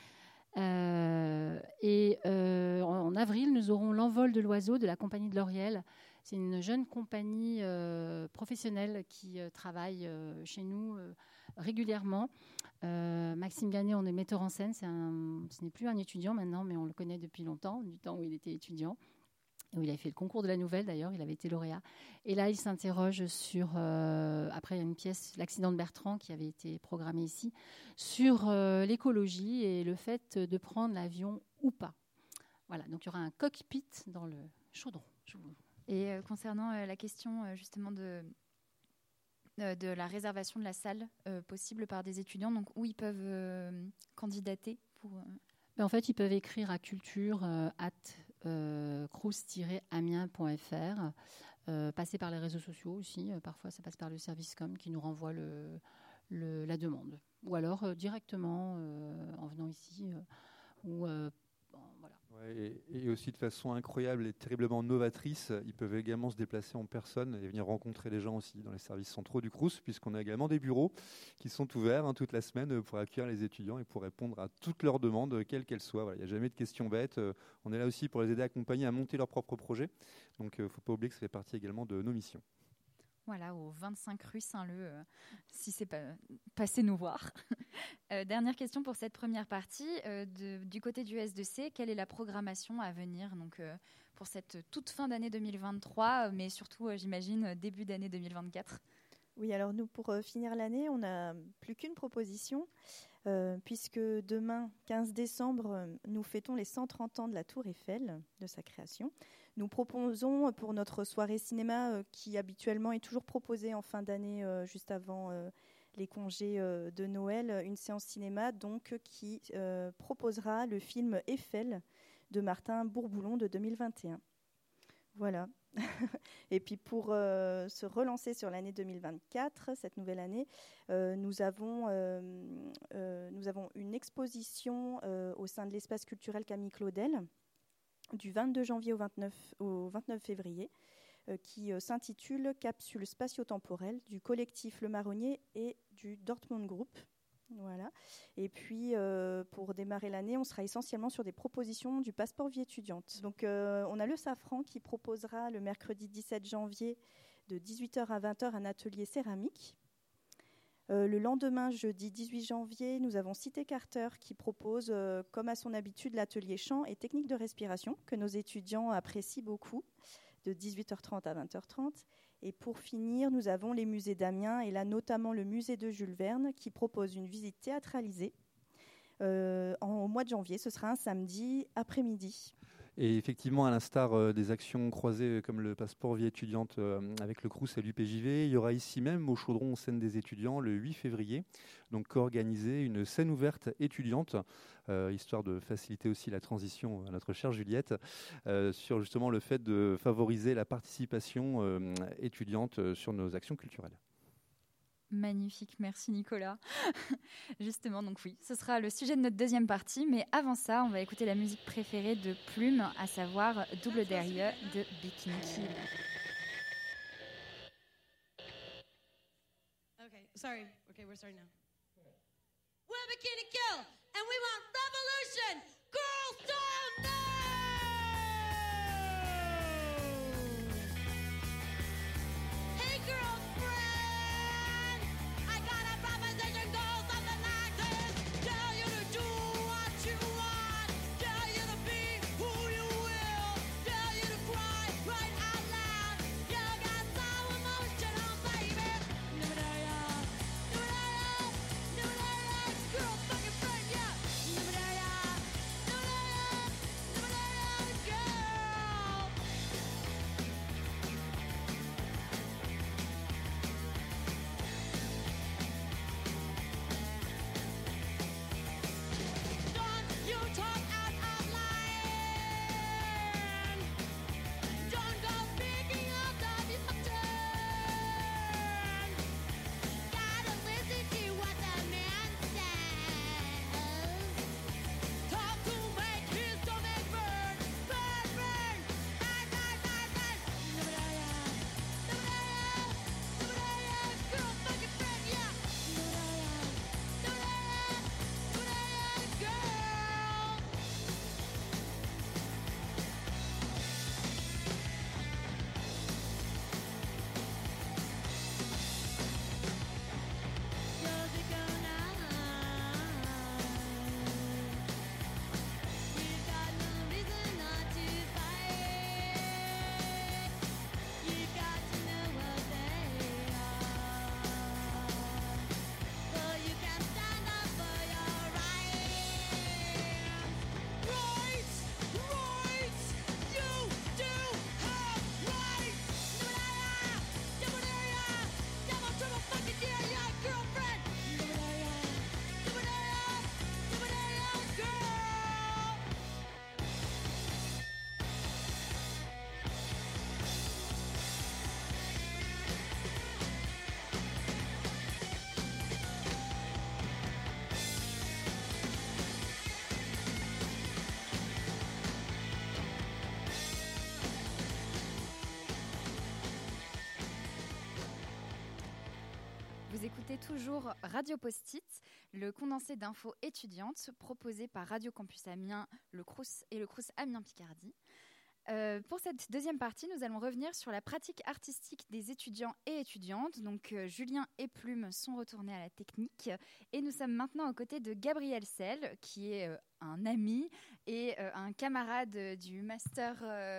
[SPEAKER 1] En avril, nous aurons L'Envol de l'oiseau de la compagnie de L'Oriel. C'est une jeune compagnie professionnelle qui travaille chez nous régulièrement. Maxime Ganet, on est metteur en scène. Ce n'est plus un étudiant maintenant, mais on le connaît depuis longtemps, du temps où il était étudiant. Où il avait fait le concours de la nouvelle, d'ailleurs, il avait été lauréat. Et là, il s'interroge sur, après il y a une pièce, L'accident de Bertrand, qui avait été programmée ici, sur l'écologie et le fait de prendre l'avion ou pas. Voilà, donc il y aura un cockpit dans le chaudron.
[SPEAKER 5] Et concernant la question justement de la réservation de la salle possible par des étudiants, donc où ils peuvent candidater pour...
[SPEAKER 1] En fait, ils peuvent écrire à culture@crous-amiens.fr, passer par les réseaux sociaux aussi. Parfois, ça passe par le service com qui nous renvoie la demande. Ou alors directement en venant ici. Voilà.
[SPEAKER 9] Ouais, et aussi de façon incroyable et terriblement novatrice, ils peuvent également se déplacer en personne et venir rencontrer les gens aussi dans les services centraux du Crous, puisqu'on a également des bureaux qui sont ouverts toute la semaine pour accueillir les étudiants et pour répondre à toutes leurs demandes, quelles qu'elles soient. Voilà, il n'y a jamais de questions bêtes. On est là aussi pour les aider à accompagner à monter leurs propres projets. Donc il ne faut pas oublier que ça fait partie également de nos missions.
[SPEAKER 5] Voilà, au 25 rue Saint-Leu, si c'est pas passez nous voir. Dernière question pour cette première partie. Du côté du S2C, quelle est la programmation à venir donc, pour cette toute fin d'année 2023, mais surtout, j'imagine, début d'année 2024 ?
[SPEAKER 10] Oui, alors nous, pour finir l'année, on n'a plus qu'une proposition, puisque demain, 15 décembre, nous fêtons les 130 ans de la Tour Eiffel, de sa création. Nous proposons pour notre soirée cinéma, qui habituellement est toujours proposée en fin d'année, juste avant les congés de Noël, une séance cinéma donc, qui proposera le film Eiffel de Martin Bourboulon de 2021. Voilà. Et puis pour se relancer sur l'année 2024, cette nouvelle année, nous avons une exposition au sein de l'espace culturel Camille Claudel du 22 janvier au 29 février qui s'intitule Capsule spatio-temporelle du collectif Le Marronnier et du Dortmund Group. Voilà. Et puis, pour démarrer l'année, on sera essentiellement sur des propositions du passeport vie étudiante. Donc, on a le Safran qui proposera le mercredi 17 janvier de 18h à 20h un atelier céramique. Le lendemain, jeudi 18 janvier, nous avons Cité Carter qui propose, comme à son habitude, l'atelier chant et technique de respiration que nos étudiants apprécient beaucoup, de 18h30 à 20h30. Et pour finir, nous avons les musées d'Amiens, et là notamment le musée de Jules Verne, qui propose une visite théâtralisée au mois de janvier. Ce sera un samedi après-midi.
[SPEAKER 9] Et effectivement, à l'instar des actions croisées comme le passeport vie étudiante avec le Crous et l'UPJV, il y aura ici même au Chaudron scène des étudiants le 8 février, donc co-organisée une scène ouverte étudiante, histoire de faciliter aussi la transition à notre chère Juliette, sur justement le fait de favoriser la participation étudiante sur nos actions culturelles.
[SPEAKER 5] Magnifique, merci Nicolas. Justement, donc oui, ce sera le sujet de notre deuxième partie, mais avant ça, on va écouter la musique préférée de Plume, à savoir Double Derrière de Bikini Kill.
[SPEAKER 12] Okay, we're starting now. We're Bikini Kill, and we want revolution, girl style now! Hey girlfriend, I got a proposition, goes something like this. Tell you to do what you want, tell you to be who you will, tell you to cry right out loud. You got so emotional, baby. Girl, fucking friend, yeah.
[SPEAKER 5] écoutez toujours Radio Post-it, le condensé d'infos étudiantes proposé par Radio Campus Amiens, le Crous et le Crous Amiens Picardie. Pour cette deuxième partie, nous allons revenir sur la pratique artistique des étudiants et étudiantes. Donc, Julien et Plume sont retournés à la technique et nous sommes maintenant aux côtés de Gabriel Selle, qui est un ami et un camarade du master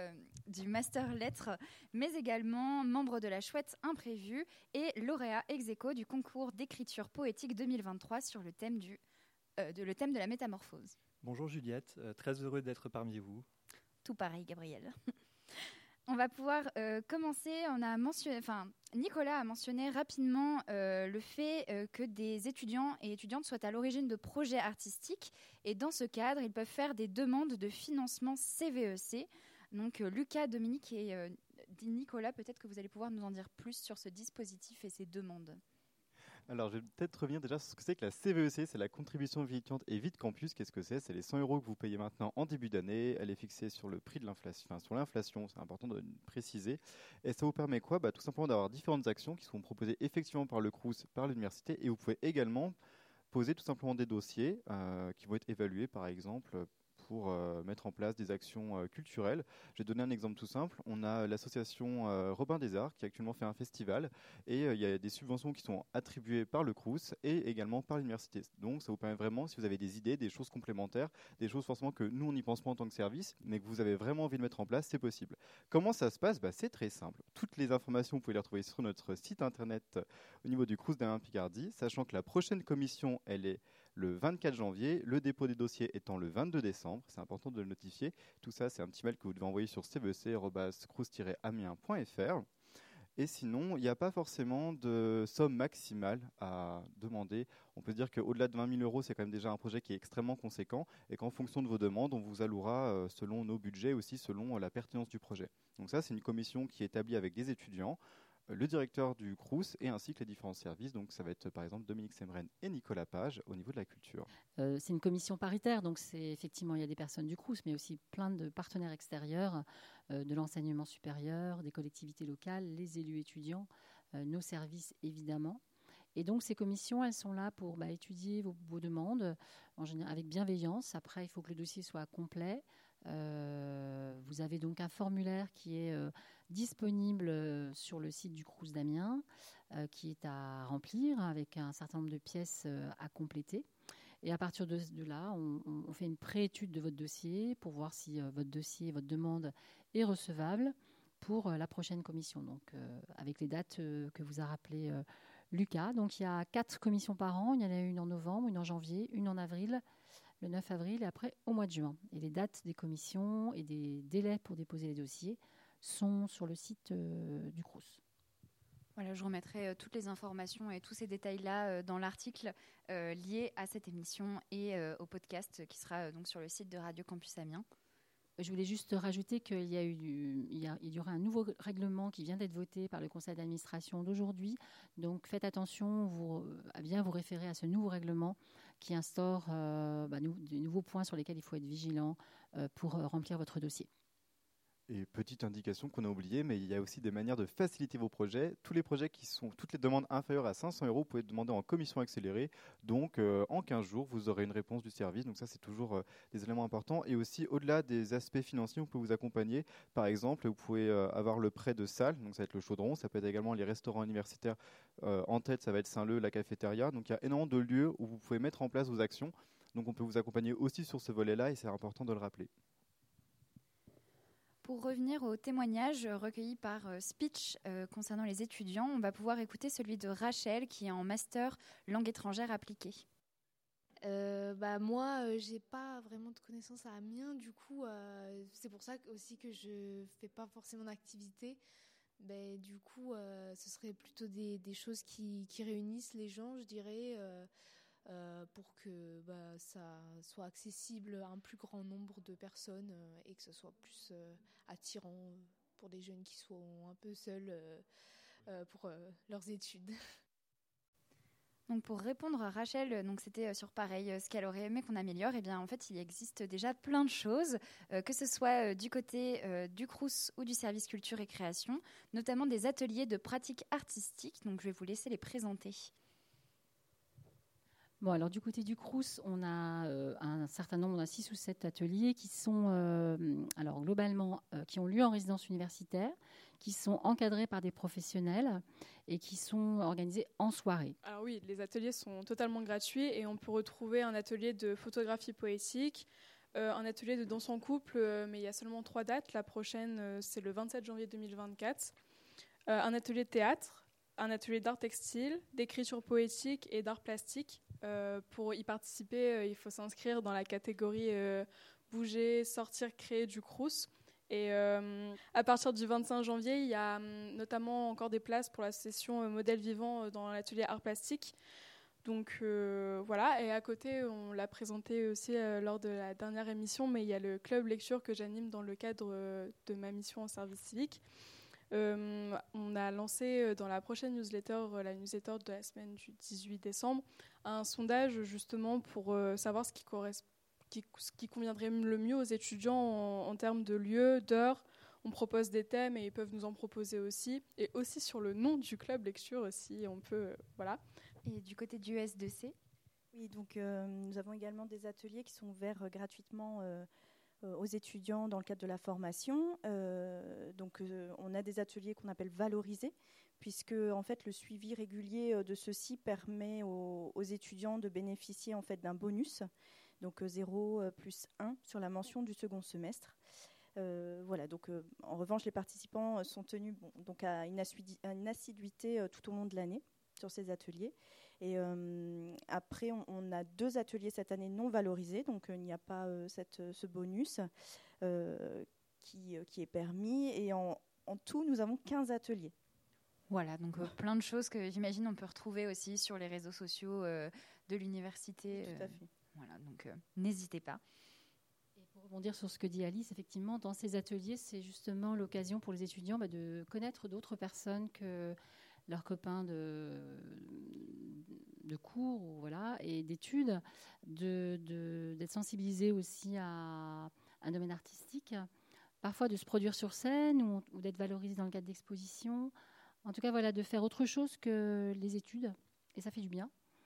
[SPEAKER 5] lettres, mais également membre de la Chouette Imprévue et lauréat ex aequo du concours d'écriture poétique 2023 sur le thème de la métamorphose.
[SPEAKER 13] Bonjour Juliette, très heureux d'être parmi vous.
[SPEAKER 5] Tout pareil, Gabriel. On va pouvoir commencer. Nicolas a mentionné rapidement le fait que des étudiants et étudiantes soient à l'origine de projets artistiques. Et dans ce cadre, ils peuvent faire des demandes de financement CVEC. Donc, Lucas, Dominique et Nicolas, peut-être que vous allez pouvoir nous en dire plus sur ce dispositif et ces demandes.
[SPEAKER 3] Alors, je vais peut-être revenir déjà sur ce que c'est que la CVEC, c'est la contribution vie étudiante et vie de campus. Qu'est-ce que c'est ? C'est les 100 € que vous payez maintenant en début d'année. Elle est fixée sur le prix de l'inflation, sur l'inflation, c'est important de le préciser. Et ça vous permet quoi ? Tout simplement d'avoir différentes actions qui seront proposées effectivement par le Crous, par l'université. Et vous pouvez également poser tout simplement des dossiers qui vont être évalués, par exemple, pour mettre en place des actions culturelles. Je vais donner un exemple tout simple. On a l'association Robin des Arts qui actuellement fait un festival et il y a des subventions qui sont attribuées par le Crous et également par l'université. Donc ça vous permet vraiment, si vous avez des idées, des choses complémentaires, des choses forcément que nous on n'y pense pas en tant que service, mais que vous avez vraiment envie de mettre en place, c'est possible. Comment ça se passe ? C'est très simple. Toutes les informations, vous pouvez les retrouver sur notre site internet au niveau du Crous d'Amiens Picardie, sachant que la prochaine commission, elle est le 24 janvier, le dépôt des dossiers étant le 22 décembre. C'est important de le notifier. Tout ça, c'est un petit mail que vous devez envoyer sur cvec@crous-amiens.fr. Et sinon, il n'y a pas forcément de somme maximale à demander. On peut dire qu'au-delà de 20 000 €, c'est quand même déjà un projet qui est extrêmement conséquent et qu'en fonction de vos demandes, on vous allouera selon nos budgets, aussi selon la pertinence du projet. Donc ça, c'est une commission qui est établie avec des étudiants, le directeur du Crous et ainsi que les différents services. Donc ça va être par exemple Dominique Semren et Nicolas Page au niveau de la culture.
[SPEAKER 1] C'est une commission paritaire, donc effectivement il y a des personnes du Crous, mais aussi plein de partenaires extérieurs, de l'enseignement supérieur, des collectivités locales, les élus étudiants, nos services évidemment. Et donc ces commissions, elles sont là pour étudier vos demandes en général, avec bienveillance. Après, il faut que le dossier soit complet. Vous avez donc un formulaire qui est disponible sur le site du Crous d'Amiens, qui est à remplir avec un certain nombre de pièces à compléter. Et à partir de là, on fait une pré-étude de votre dossier pour voir si votre dossier, votre demande est recevable pour la prochaine commission. Donc, avec les dates que vous a rappelées Lucas. Donc, il y a 4 commissions par an. Il y en a une en novembre, une en janvier, une en avril, le 9 avril et après au mois de juin. Et les dates des commissions et des délais pour déposer les dossiers sont sur le site du Crous.
[SPEAKER 5] Voilà, je remettrai toutes les informations et tous ces détails-là dans l'article lié à cette émission et au podcast qui sera donc sur le site de Radio Campus Amiens.
[SPEAKER 1] Je voulais juste rajouter qu'il y aura un nouveau règlement qui vient d'être voté par le conseil d'administration d'aujourd'hui. Donc faites attention à bien vous référer à ce nouveau règlement qui instaure des nouveaux points sur lesquels il faut être vigilant pour remplir votre dossier.
[SPEAKER 3] Et petite indication qu'on a oubliée, mais il y a aussi des manières de faciliter vos projets. Toutes les demandes inférieures à 500 €, vous pouvez demander en commission accélérée. Donc, en 15 jours, vous aurez une réponse du service. Donc ça, c'est toujours des éléments importants. Et aussi, au-delà des aspects financiers, on peut vous accompagner. Par exemple, vous pouvez avoir le prêt de salle. Donc ça va être le chaudron. Ça peut être également les restaurants universitaires. En tête, ça va être Saint-Leu, la cafétéria. Donc il y a énormément de lieux où vous pouvez mettre en place vos actions. Donc on peut vous accompagner aussi sur ce volet-là et c'est important de le rappeler.
[SPEAKER 5] Pour revenir aux témoignages recueillis par Speech concernant les étudiants, on va pouvoir écouter celui de Rachel qui est en master langue étrangère appliquée.
[SPEAKER 14] Moi, j'ai pas vraiment de connaissances à Amiens, du coup, c'est pour ça aussi que je fais pas forcément d'activité. Du coup, ce serait plutôt des choses qui réunissent les gens, je dirais, pour que ça soit accessible à un plus grand nombre de personnes et que ce soit plus attirant pour des jeunes qui sont un peu seuls pour leurs études.
[SPEAKER 5] Donc pour répondre à Rachel, donc c'était sur pareil, ce qu'elle aurait aimé qu'on améliore. Eh bien, en fait, il existe déjà plein de choses, que ce soit du côté du Crous ou du service culture et création, notamment des ateliers de pratique artistique. Donc je vais vous laisser les présenter.
[SPEAKER 1] Bon, alors du côté du Crous, on a un certain nombre, on a 6 ou 7 ateliers qui sont, alors globalement, qui ont lieu en résidence universitaire, qui sont encadrés par des professionnels et qui sont organisés en soirée.
[SPEAKER 15] Alors oui, les ateliers sont totalement gratuits et on peut retrouver un atelier de photographie poétique, un atelier de danse en couple, mais il y a seulement 3 dates. La prochaine, c'est le 27 janvier 2024. Un atelier de théâtre, un atelier d'art textile, d'écriture poétique et d'art plastique. Pour y participer, il faut s'inscrire dans la catégorie bouger, sortir, créer du Crous. Et à partir du 25 janvier, il y a notamment encore des places pour la session modèle vivant dans l'atelier art plastique. Donc voilà, et à côté, on l'a présenté aussi lors de la dernière émission, mais il y a le club lecture que j'anime dans le cadre de ma mission en service civique. On a lancé dans la prochaine newsletter, la newsletter de la semaine du 18 décembre, un sondage justement pour savoir ce qui conviendrait le mieux aux étudiants en termes de lieux, d'heures. On propose des thèmes et ils peuvent nous en proposer aussi. Et aussi sur le nom du club lecture aussi, on peut... voilà.
[SPEAKER 5] Et du côté du S2C ?
[SPEAKER 10] Oui, donc nous avons également des ateliers qui sont ouverts gratuitement aux étudiants dans le cadre de la formation. On a des ateliers qu'on appelle valorisés, puisque en fait, le suivi régulier de ceux-ci permet aux étudiants de bénéficier en fait, d'un bonus, donc 0 plus 1 sur la mention du second semestre. En revanche, les participants sont tenus donc à une assiduité tout au long de l'année sur ces ateliers. Et après, on a 2 ateliers cette année non valorisés, donc il n'y a pas ce bonus qui est permis. Et en tout, nous avons 15 ateliers.
[SPEAKER 5] Voilà, donc plein de choses que j'imagine on peut retrouver aussi sur les réseaux sociaux de l'université.
[SPEAKER 10] Tout à fait.
[SPEAKER 5] Voilà, donc n'hésitez pas.
[SPEAKER 1] Et pour rebondir sur ce que dit Alice, effectivement, dans ces ateliers, c'est justement l'occasion pour les étudiants de connaître d'autres personnes que leurs copains de cours voilà, et d'études, d'être sensibilisés aussi à un domaine artistique, parfois de se produire sur scène ou d'être valorisés dans le cadre d'expositions. En tout cas, voilà, de faire autre chose que les études, et ça fait du bien.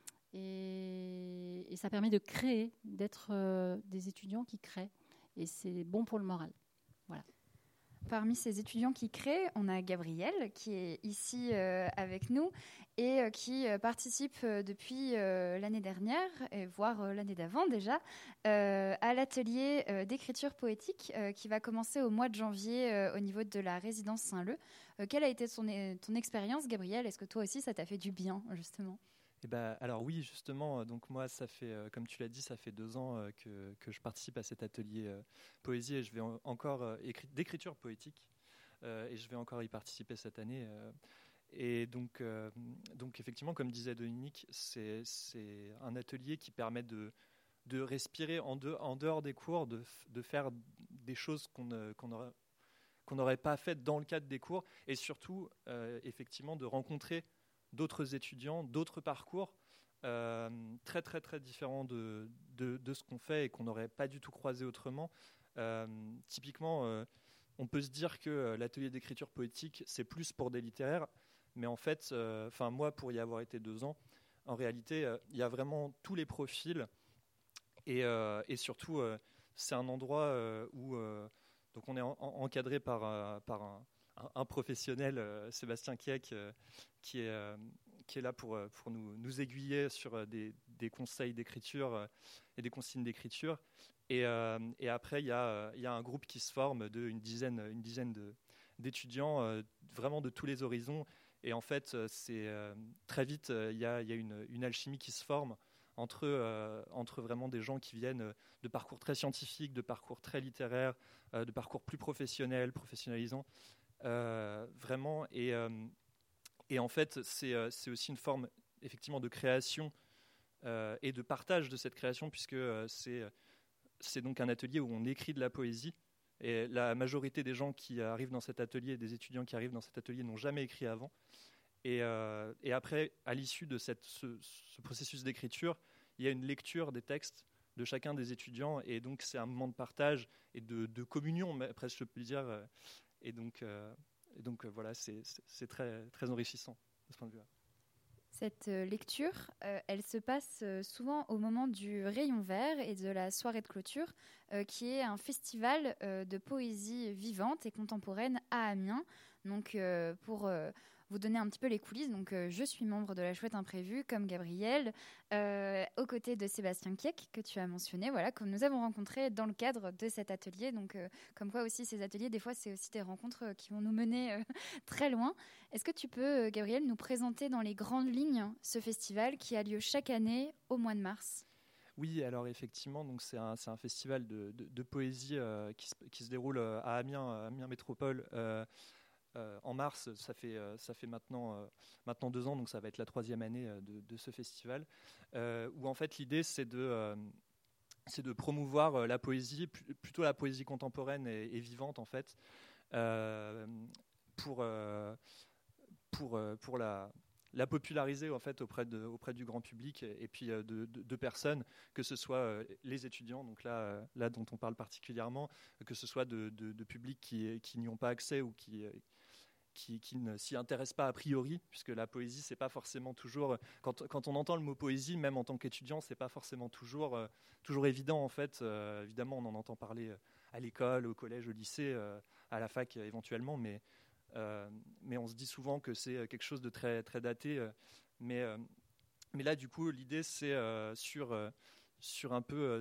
[SPEAKER 1] Et ça permet de créer, d'être des étudiants qui créent, et c'est bon pour le moral. Voilà.
[SPEAKER 5] Parmi ces étudiants qui créent, on a Gabriel qui est ici avec nous et qui participe depuis l'année dernière, et voire l'année d'avant déjà, à l'atelier d'écriture poétique qui va commencer au mois de janvier au niveau de la résidence Saint-Leu. Quelle a été ton expérience, Gabriel ? Est-ce que toi aussi ça t'a fait du bien, justement ?
[SPEAKER 13] Alors oui, justement, donc moi, ça fait, comme tu l'as dit, ça fait 2 ans que je participe à cet atelier poésie et je vais encore d'écriture poétique et je vais encore y participer cette année. Et donc effectivement, comme disait Dominique, c'est un atelier qui permet de respirer en dehors des cours, de faire des choses qu'on n'aurait pas faites dans le cadre des cours et surtout, effectivement, de rencontrer d'autres étudiants, d'autres parcours très très très différents de ce qu'on fait et qu'on n'aurait pas du tout croisé autrement. Typiquement, on peut se dire que l'atelier d'écriture poétique, c'est plus pour des littéraires, mais en fait, moi, pour y avoir été 2 ans, en réalité, il y a vraiment tous les profils et surtout, c'est un endroit où donc on est encadré par un professionnel, Sébastien Kieck, qui est là pour nous aiguiller sur des conseils d'écriture et des consignes d'écriture. Et après, il y a un groupe qui se forme d'une dizaine d'étudiants, vraiment de tous les horizons. Et en fait, c'est très vite, il y a une alchimie qui se forme entre vraiment des gens qui viennent de parcours très scientifiques, de parcours très littéraires, de parcours plus professionnalisants. Vraiment, et en fait c'est aussi une forme effectivement de création et de partage de cette création, puisque c'est donc un atelier où on écrit de la poésie et la majorité des gens qui arrivent dans cet atelier, des étudiants qui arrivent dans cet atelier, n'ont jamais écrit avant et après, à l'issue de ce processus d'écriture, il y a une lecture des textes de chacun des étudiants, et donc c'est un moment de partage et de communion, presque je peux dire. Et donc voilà, c'est très, très enrichissant de ce point de vue-là.
[SPEAKER 5] Cette lecture, elle se passe souvent au moment du Rayon Vert et de la soirée de clôture, qui est un festival de poésie vivante et contemporaine à Amiens. Donc, pour vous donner un petit peu les coulisses, donc, je suis membre de la Chouette Imprévue, comme Gabrielle, aux côtés de Sébastien Kieck, que tu as mentionné, voilà, que nous avons rencontré dans le cadre de cet atelier. Donc, comme quoi aussi, ces ateliers, des fois, c'est aussi des rencontres qui vont nous mener très loin. Est-ce que tu peux, Gabrielle, nous présenter dans les grandes lignes ce festival qui a lieu chaque année au mois de mars ?
[SPEAKER 13] Oui, alors effectivement, donc c'est un festival de poésie qui se déroule à Amiens Métropole. En mars, ça fait maintenant 2 ans, donc ça va être la 3e année de ce festival, où en fait l'idée c'est de promouvoir la poésie, plutôt la poésie contemporaine et vivante en fait, pour la populariser en fait auprès du grand public et puis de personnes, que ce soit les étudiants, donc là dont on parle particulièrement, que ce soit de publics qui n'y ont pas accès ou qui ne s'y intéressent pas a priori, puisque la poésie, c'est pas forcément toujours... Quand on entend le mot poésie, même en tant qu'étudiant, c'est pas forcément toujours évident, en fait. Évidemment, on en entend parler à l'école, au collège, au lycée, à la fac éventuellement, mais on se dit souvent que c'est quelque chose de très, très daté. Mais là, du coup, l'idée, c'est sur un peu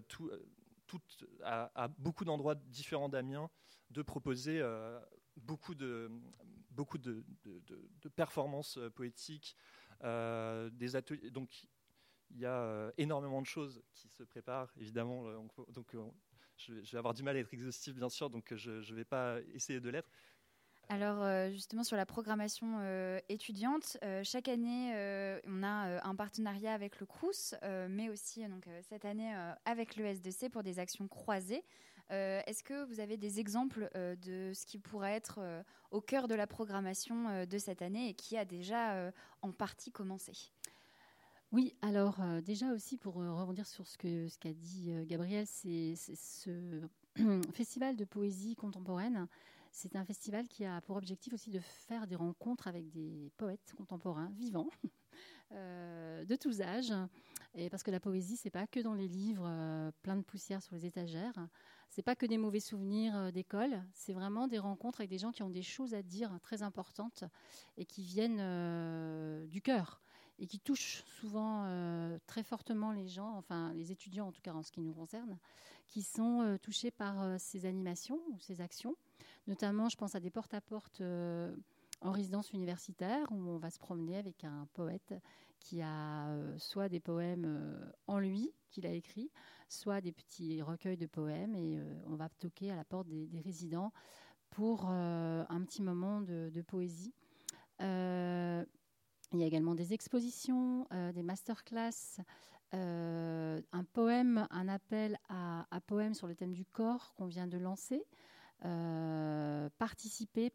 [SPEAKER 13] à beaucoup d'endroits différents d'Amiens, de proposer beaucoup de performances poétiques, des ateliers. Donc, il y a énormément de choses qui se préparent, évidemment. Donc, je vais avoir du mal à être exhaustif, bien sûr, donc je ne vais pas essayer de l'être.
[SPEAKER 5] Alors, justement, sur la programmation étudiante, chaque année, on a un partenariat avec le Crous, mais aussi donc, cette année avec le SDC pour des actions croisées. Est-ce que vous avez des exemples de ce qui pourrait être au cœur de la programmation de cette année et qui a déjà en partie commencé ?
[SPEAKER 1] Oui, alors déjà aussi pour rebondir sur ce qu'a dit Gabrielle, c'est ce festival de poésie contemporaine. C'est un festival qui a pour objectif aussi de faire des rencontres avec des poètes contemporains vivants, de tous âges. Et parce que la poésie, c'est pas que dans les livres plein de poussière sur les étagères. C'est pas que des mauvais souvenirs d'école. C'est vraiment des rencontres avec des gens qui ont des choses à dire très importantes et qui viennent du cœur et qui touchent souvent très fortement les gens, enfin les étudiants en tout cas en ce qui nous concerne, qui sont touchés par ces animations ou ces actions. Notamment, je pense à des porte-à-porte en résidence universitaire où on va se promener avec un poète qui a soit des poèmes en lui qu'il a écrits, soit des petits recueils de poèmes et on va toquer à la porte des résidents pour un petit moment de poésie. Il y a également des expositions, des masterclass, un poème, un appel à poèmes sur le thème du corps qu'on vient de lancer. Participer.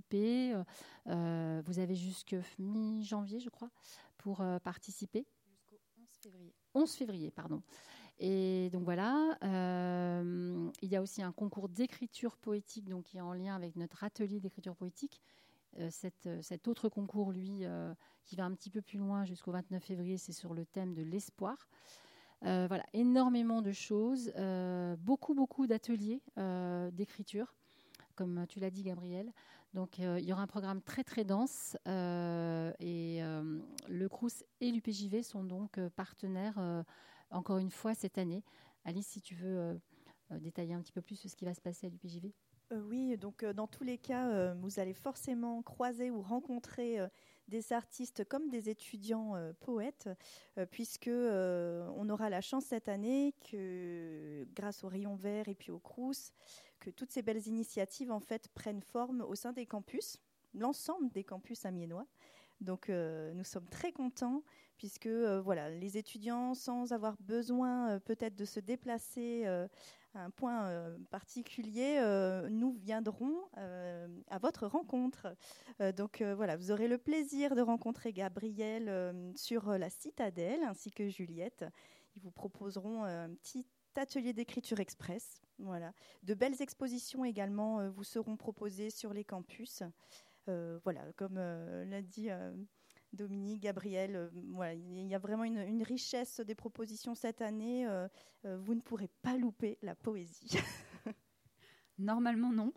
[SPEAKER 1] Vous avez jusque mi-janvier, je crois, pour participer.
[SPEAKER 5] Jusqu'au 11 février.
[SPEAKER 1] 11 février, pardon. Et donc voilà, il y a aussi un concours d'écriture poétique donc, qui est en lien avec notre atelier d'écriture poétique. Cet autre concours, lui, qui va un petit peu plus loin jusqu'au 29 février, c'est sur le thème de l'espoir. Voilà, énormément de choses, beaucoup d'ateliers d'écriture, comme tu l'as dit, Gabrielle. Donc, il y aura un programme très, très dense et le Crous et l'UPJV sont donc partenaires, encore une fois, cette année. Alice, si tu veux détailler un petit peu plus ce qui va se passer à l'UPJV.
[SPEAKER 10] Oui, donc dans tous les cas, vous allez forcément croiser ou rencontrer des artistes comme des étudiants poètes, puisque on aura la chance cette année que, grâce au Rayon Vert et puis au Crous, que toutes ces belles initiatives en fait prennent forme au sein des campus, l'ensemble des campus amiénois. Donc nous sommes très contents puisque voilà, les étudiants, sans avoir besoin peut-être de se déplacer à un point particulier, nous viendrons à votre rencontre. Donc voilà, vous aurez le plaisir de rencontrer Gabrielle sur la Citadelle ainsi que Juliette. Ils vous proposeront un petit atelier d'écriture express. Voilà. De belles expositions également vous seront proposées sur les campus. Voilà, comme l'a dit Dominique, Gabriel. Voilà, il y a vraiment une richesse des propositions cette année. Vous ne pourrez pas louper la poésie.
[SPEAKER 5] Normalement, non.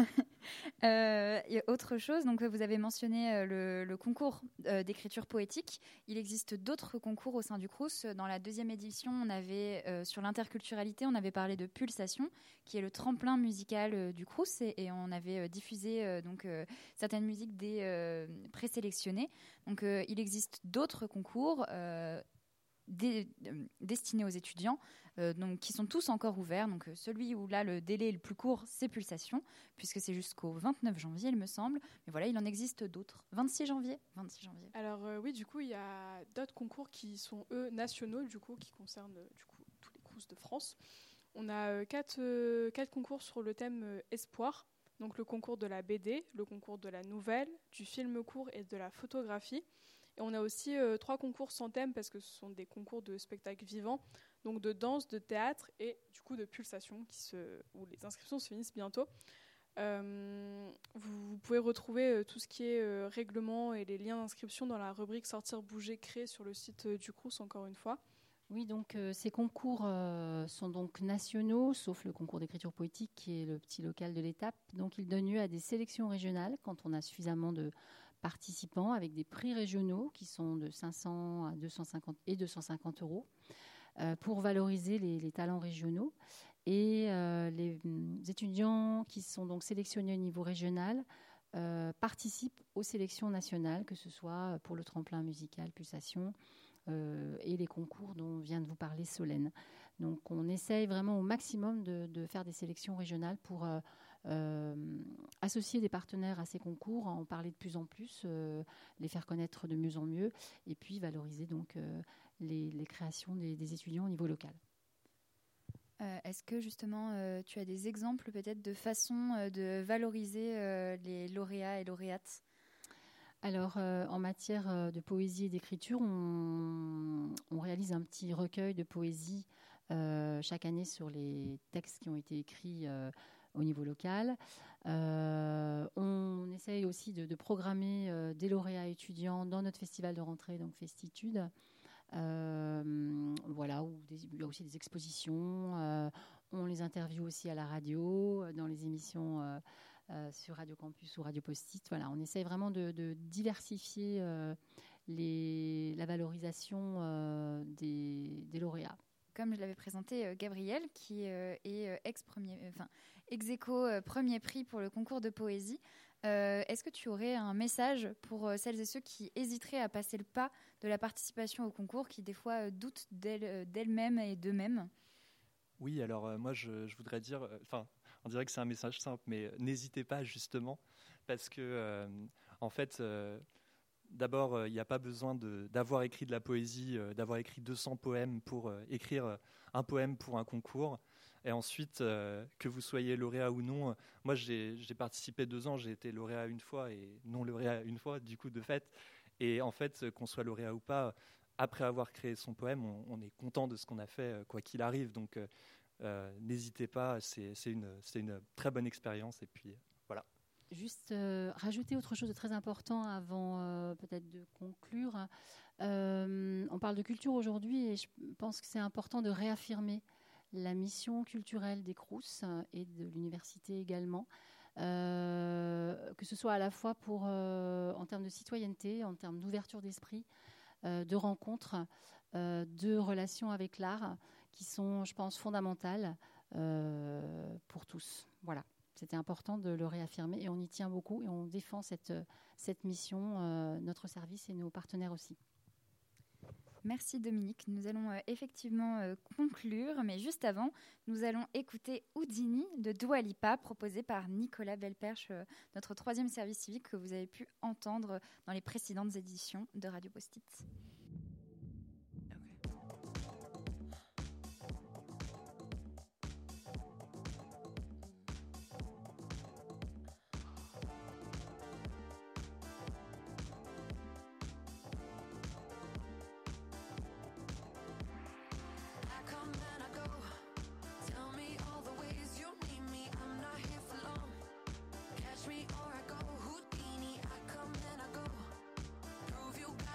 [SPEAKER 5] Et autre chose, donc vous avez mentionné le concours d'écriture poétique. Il existe d'autres concours au sein du Crous. Dans la 2e édition, on avait sur l'interculturalité, on avait parlé de Pulsation, qui est le tremplin musical du Crous, et on avait diffusé certaines musiques présélectionnées. Donc il existe d'autres concours destinés aux étudiants, donc, qui sont tous encore ouverts. Donc, celui où là le délai est le plus court, c'est Pulsation, puisque c'est jusqu'au 29 janvier, il me semble. Mais voilà, il en existe d'autres. 26 janvier.
[SPEAKER 15] Alors oui, du coup, il y a d'autres concours qui sont, eux, nationaux, du coup, qui concernent tous les Crous de France. On a 4 concours sur le thème espoir. Donc, le concours de la BD, le concours de la nouvelle, du film court et de la photographie. Et on a aussi 3 concours sans thème, parce que ce sont des concours de spectacles vivants, donc de danse, de théâtre et du coup de pulsation, où les inscriptions se finissent bientôt. Vous pouvez retrouver tout ce qui est règlement et les liens d'inscription dans la rubrique Sortir, bouger, créer sur le site du Crous, encore une fois.
[SPEAKER 1] Oui, donc ces concours sont donc nationaux, sauf le concours d'écriture poétique qui est le petit local de l'étape. Donc ils donnent lieu à des sélections régionales quand on a suffisamment de participants, avec des prix régionaux qui sont de 500 à 250 et 250 euros pour valoriser les talents régionaux. Et les étudiants qui sont donc sélectionnés au niveau régional participent aux sélections nationales, que ce soit pour le tremplin musical Pulsation et les concours dont vient de vous parler Solène. Donc on essaye vraiment au maximum de faire des sélections régionales pour associer des partenaires à ces concours, en parler de plus en plus, les faire connaître de mieux en mieux, et puis valoriser donc les créations des étudiants au niveau local.
[SPEAKER 5] Est-ce que justement tu as des exemples peut-être de façons de valoriser les lauréats et lauréates ?
[SPEAKER 1] Alors, en matière de poésie et d'écriture, on réalise un petit recueil de poésie chaque année sur les textes qui ont été écrits au niveau local. On essaye aussi de programmer des lauréats étudiants dans notre festival de rentrée, donc Festitude. Voilà, où il y a aussi des expositions. On les interviewe aussi à la radio, dans les émissions sur Radio Campus ou Radio Post-it. Voilà, on essaye vraiment de diversifier la valorisation des lauréats.
[SPEAKER 5] Comme je l'avais présenté, Gabriel, qui est ex-aequo premier prix pour le concours de poésie. Est-ce que tu aurais un message pour celles et ceux qui hésiteraient à passer le pas de la participation au concours, qui des fois doutent d'elles-mêmes et d'eux-mêmes ?
[SPEAKER 13] Oui, alors moi je voudrais dire, on dirait que c'est un message simple, mais n'hésitez pas justement, parce que en fait, d'abord, il n'y a pas besoin d'avoir écrit de la poésie, d'avoir écrit 200 poèmes pour écrire un poème pour un concours. Et ensuite, que vous soyez lauréat ou non, moi j'ai participé 2 ans, j'ai été lauréat une fois et non lauréat une fois, du coup de fait. Et en fait, qu'on soit lauréat ou pas, après avoir créé son poème, on est content de ce qu'on a fait, quoi qu'il arrive. Donc n'hésitez pas, c'est une très bonne expérience. Et puis voilà.
[SPEAKER 1] Juste rajouter autre chose de très important avant peut-être de conclure. On parle de culture aujourd'hui et je pense que c'est important de réaffirmer la mission culturelle des Crous et de l'université également, que ce soit à la fois en termes de citoyenneté, en termes d'ouverture d'esprit, de rencontres, de relations avec l'art, qui sont, je pense, fondamentales pour tous. Voilà, c'était important de le réaffirmer et on y tient beaucoup et on défend cette mission, notre service et nos partenaires aussi.
[SPEAKER 5] Merci Dominique. Nous allons effectivement conclure, mais juste avant, nous allons écouter Houdini de Dua Lipa, proposé par Nicolas Belperche, notre 3e service civique que vous avez pu entendre dans les précédentes éditions de Radio Post-it.
[SPEAKER 6] Me or I go Houdini, I come and I go. Prove you got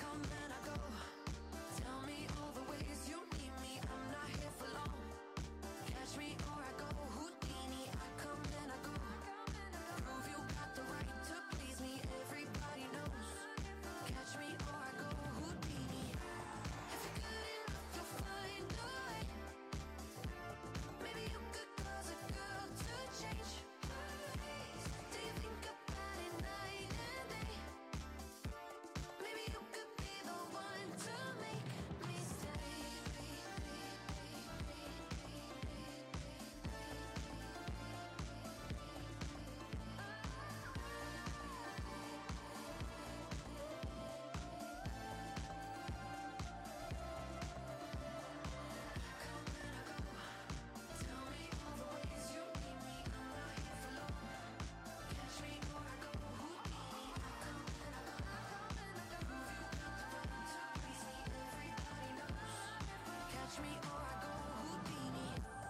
[SPEAKER 6] come and I go. Tell me all the ways you need me. I'm not here for long. Catch me or I go Houdini. I come and I go. Prove you got the right to please me. Everybody knows. Catch me or I go Houdini. If you're good enough, you'll find a way. Maybe you could cause a girl to change. Do you think about it night and day? Maybe you could be the one to make me stay. Tell me all the ways you need me. I'm not here for long. Catch me or I go Houdini. I come and I go. Prove you got the right to please me. Everybody knows. Catch me or I go Houdini.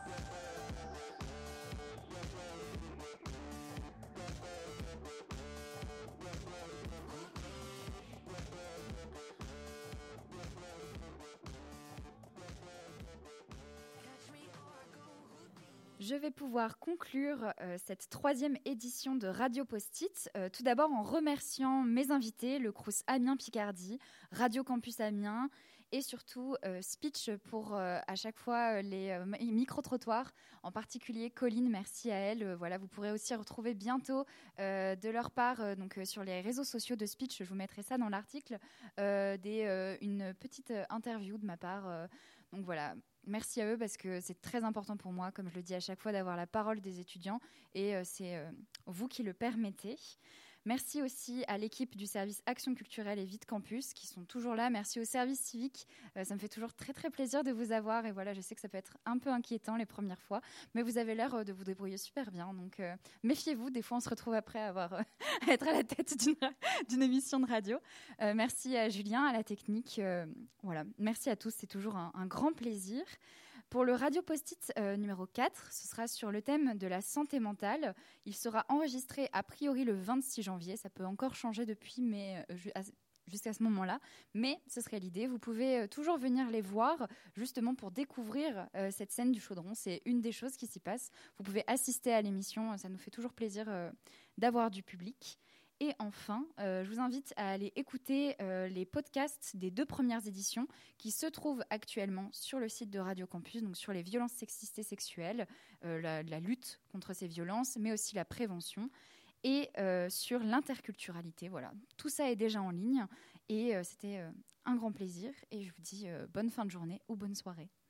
[SPEAKER 5] Je vais pouvoir conclure cette 3e édition de Radio Post-it, tout d'abord en remerciant mes invités, le Crous Amiens Picardie, Radio Campus Amiens et surtout Speech pour à chaque fois les micro-trottoirs, en particulier Colline, merci à elle. Voilà, vous pourrez aussi retrouver bientôt de leur part sur les réseaux sociaux de Speech, je vous mettrai ça dans l'article, une petite interview de ma part. Donc voilà. Merci à eux parce que c'est très important pour moi, comme je le dis à chaque fois, d'avoir la parole des étudiants et c'est vous qui le permettez. Merci aussi à l'équipe du service Action culturelle et Vie de Campus qui sont toujours là. Merci au service civique. Ça me fait toujours très très plaisir de vous avoir. Et voilà, je sais que ça peut être un peu inquiétant les premières fois, mais vous avez l'air de vous débrouiller super bien. Donc méfiez-vous, des fois on se retrouve après à être à la tête d'une émission de radio. Merci à Julien, à la technique. Voilà, merci à tous, c'est toujours un grand plaisir. Pour le Radio Post-it numéro 4, ce sera sur le thème de la santé mentale. Il sera enregistré a priori le 26 janvier. Ça peut encore changer depuis, mais jusqu'à ce moment-là. Mais ce serait l'idée. Vous pouvez toujours venir les voir justement pour découvrir cette scène du Chaudron. C'est une des choses qui s'y passe. Vous pouvez assister à l'émission. Ça nous fait toujours plaisir d'avoir du public. Et enfin, je vous invite à aller écouter les podcasts des 2 premières éditions qui se trouvent actuellement sur le site de Radio Campus, donc sur les violences sexistes et sexuelles, la lutte contre ces violences, mais aussi la prévention, et sur l'interculturalité. Voilà, tout ça est déjà en ligne et c'était un grand plaisir. Et je vous dis bonne fin de journée ou bonne soirée.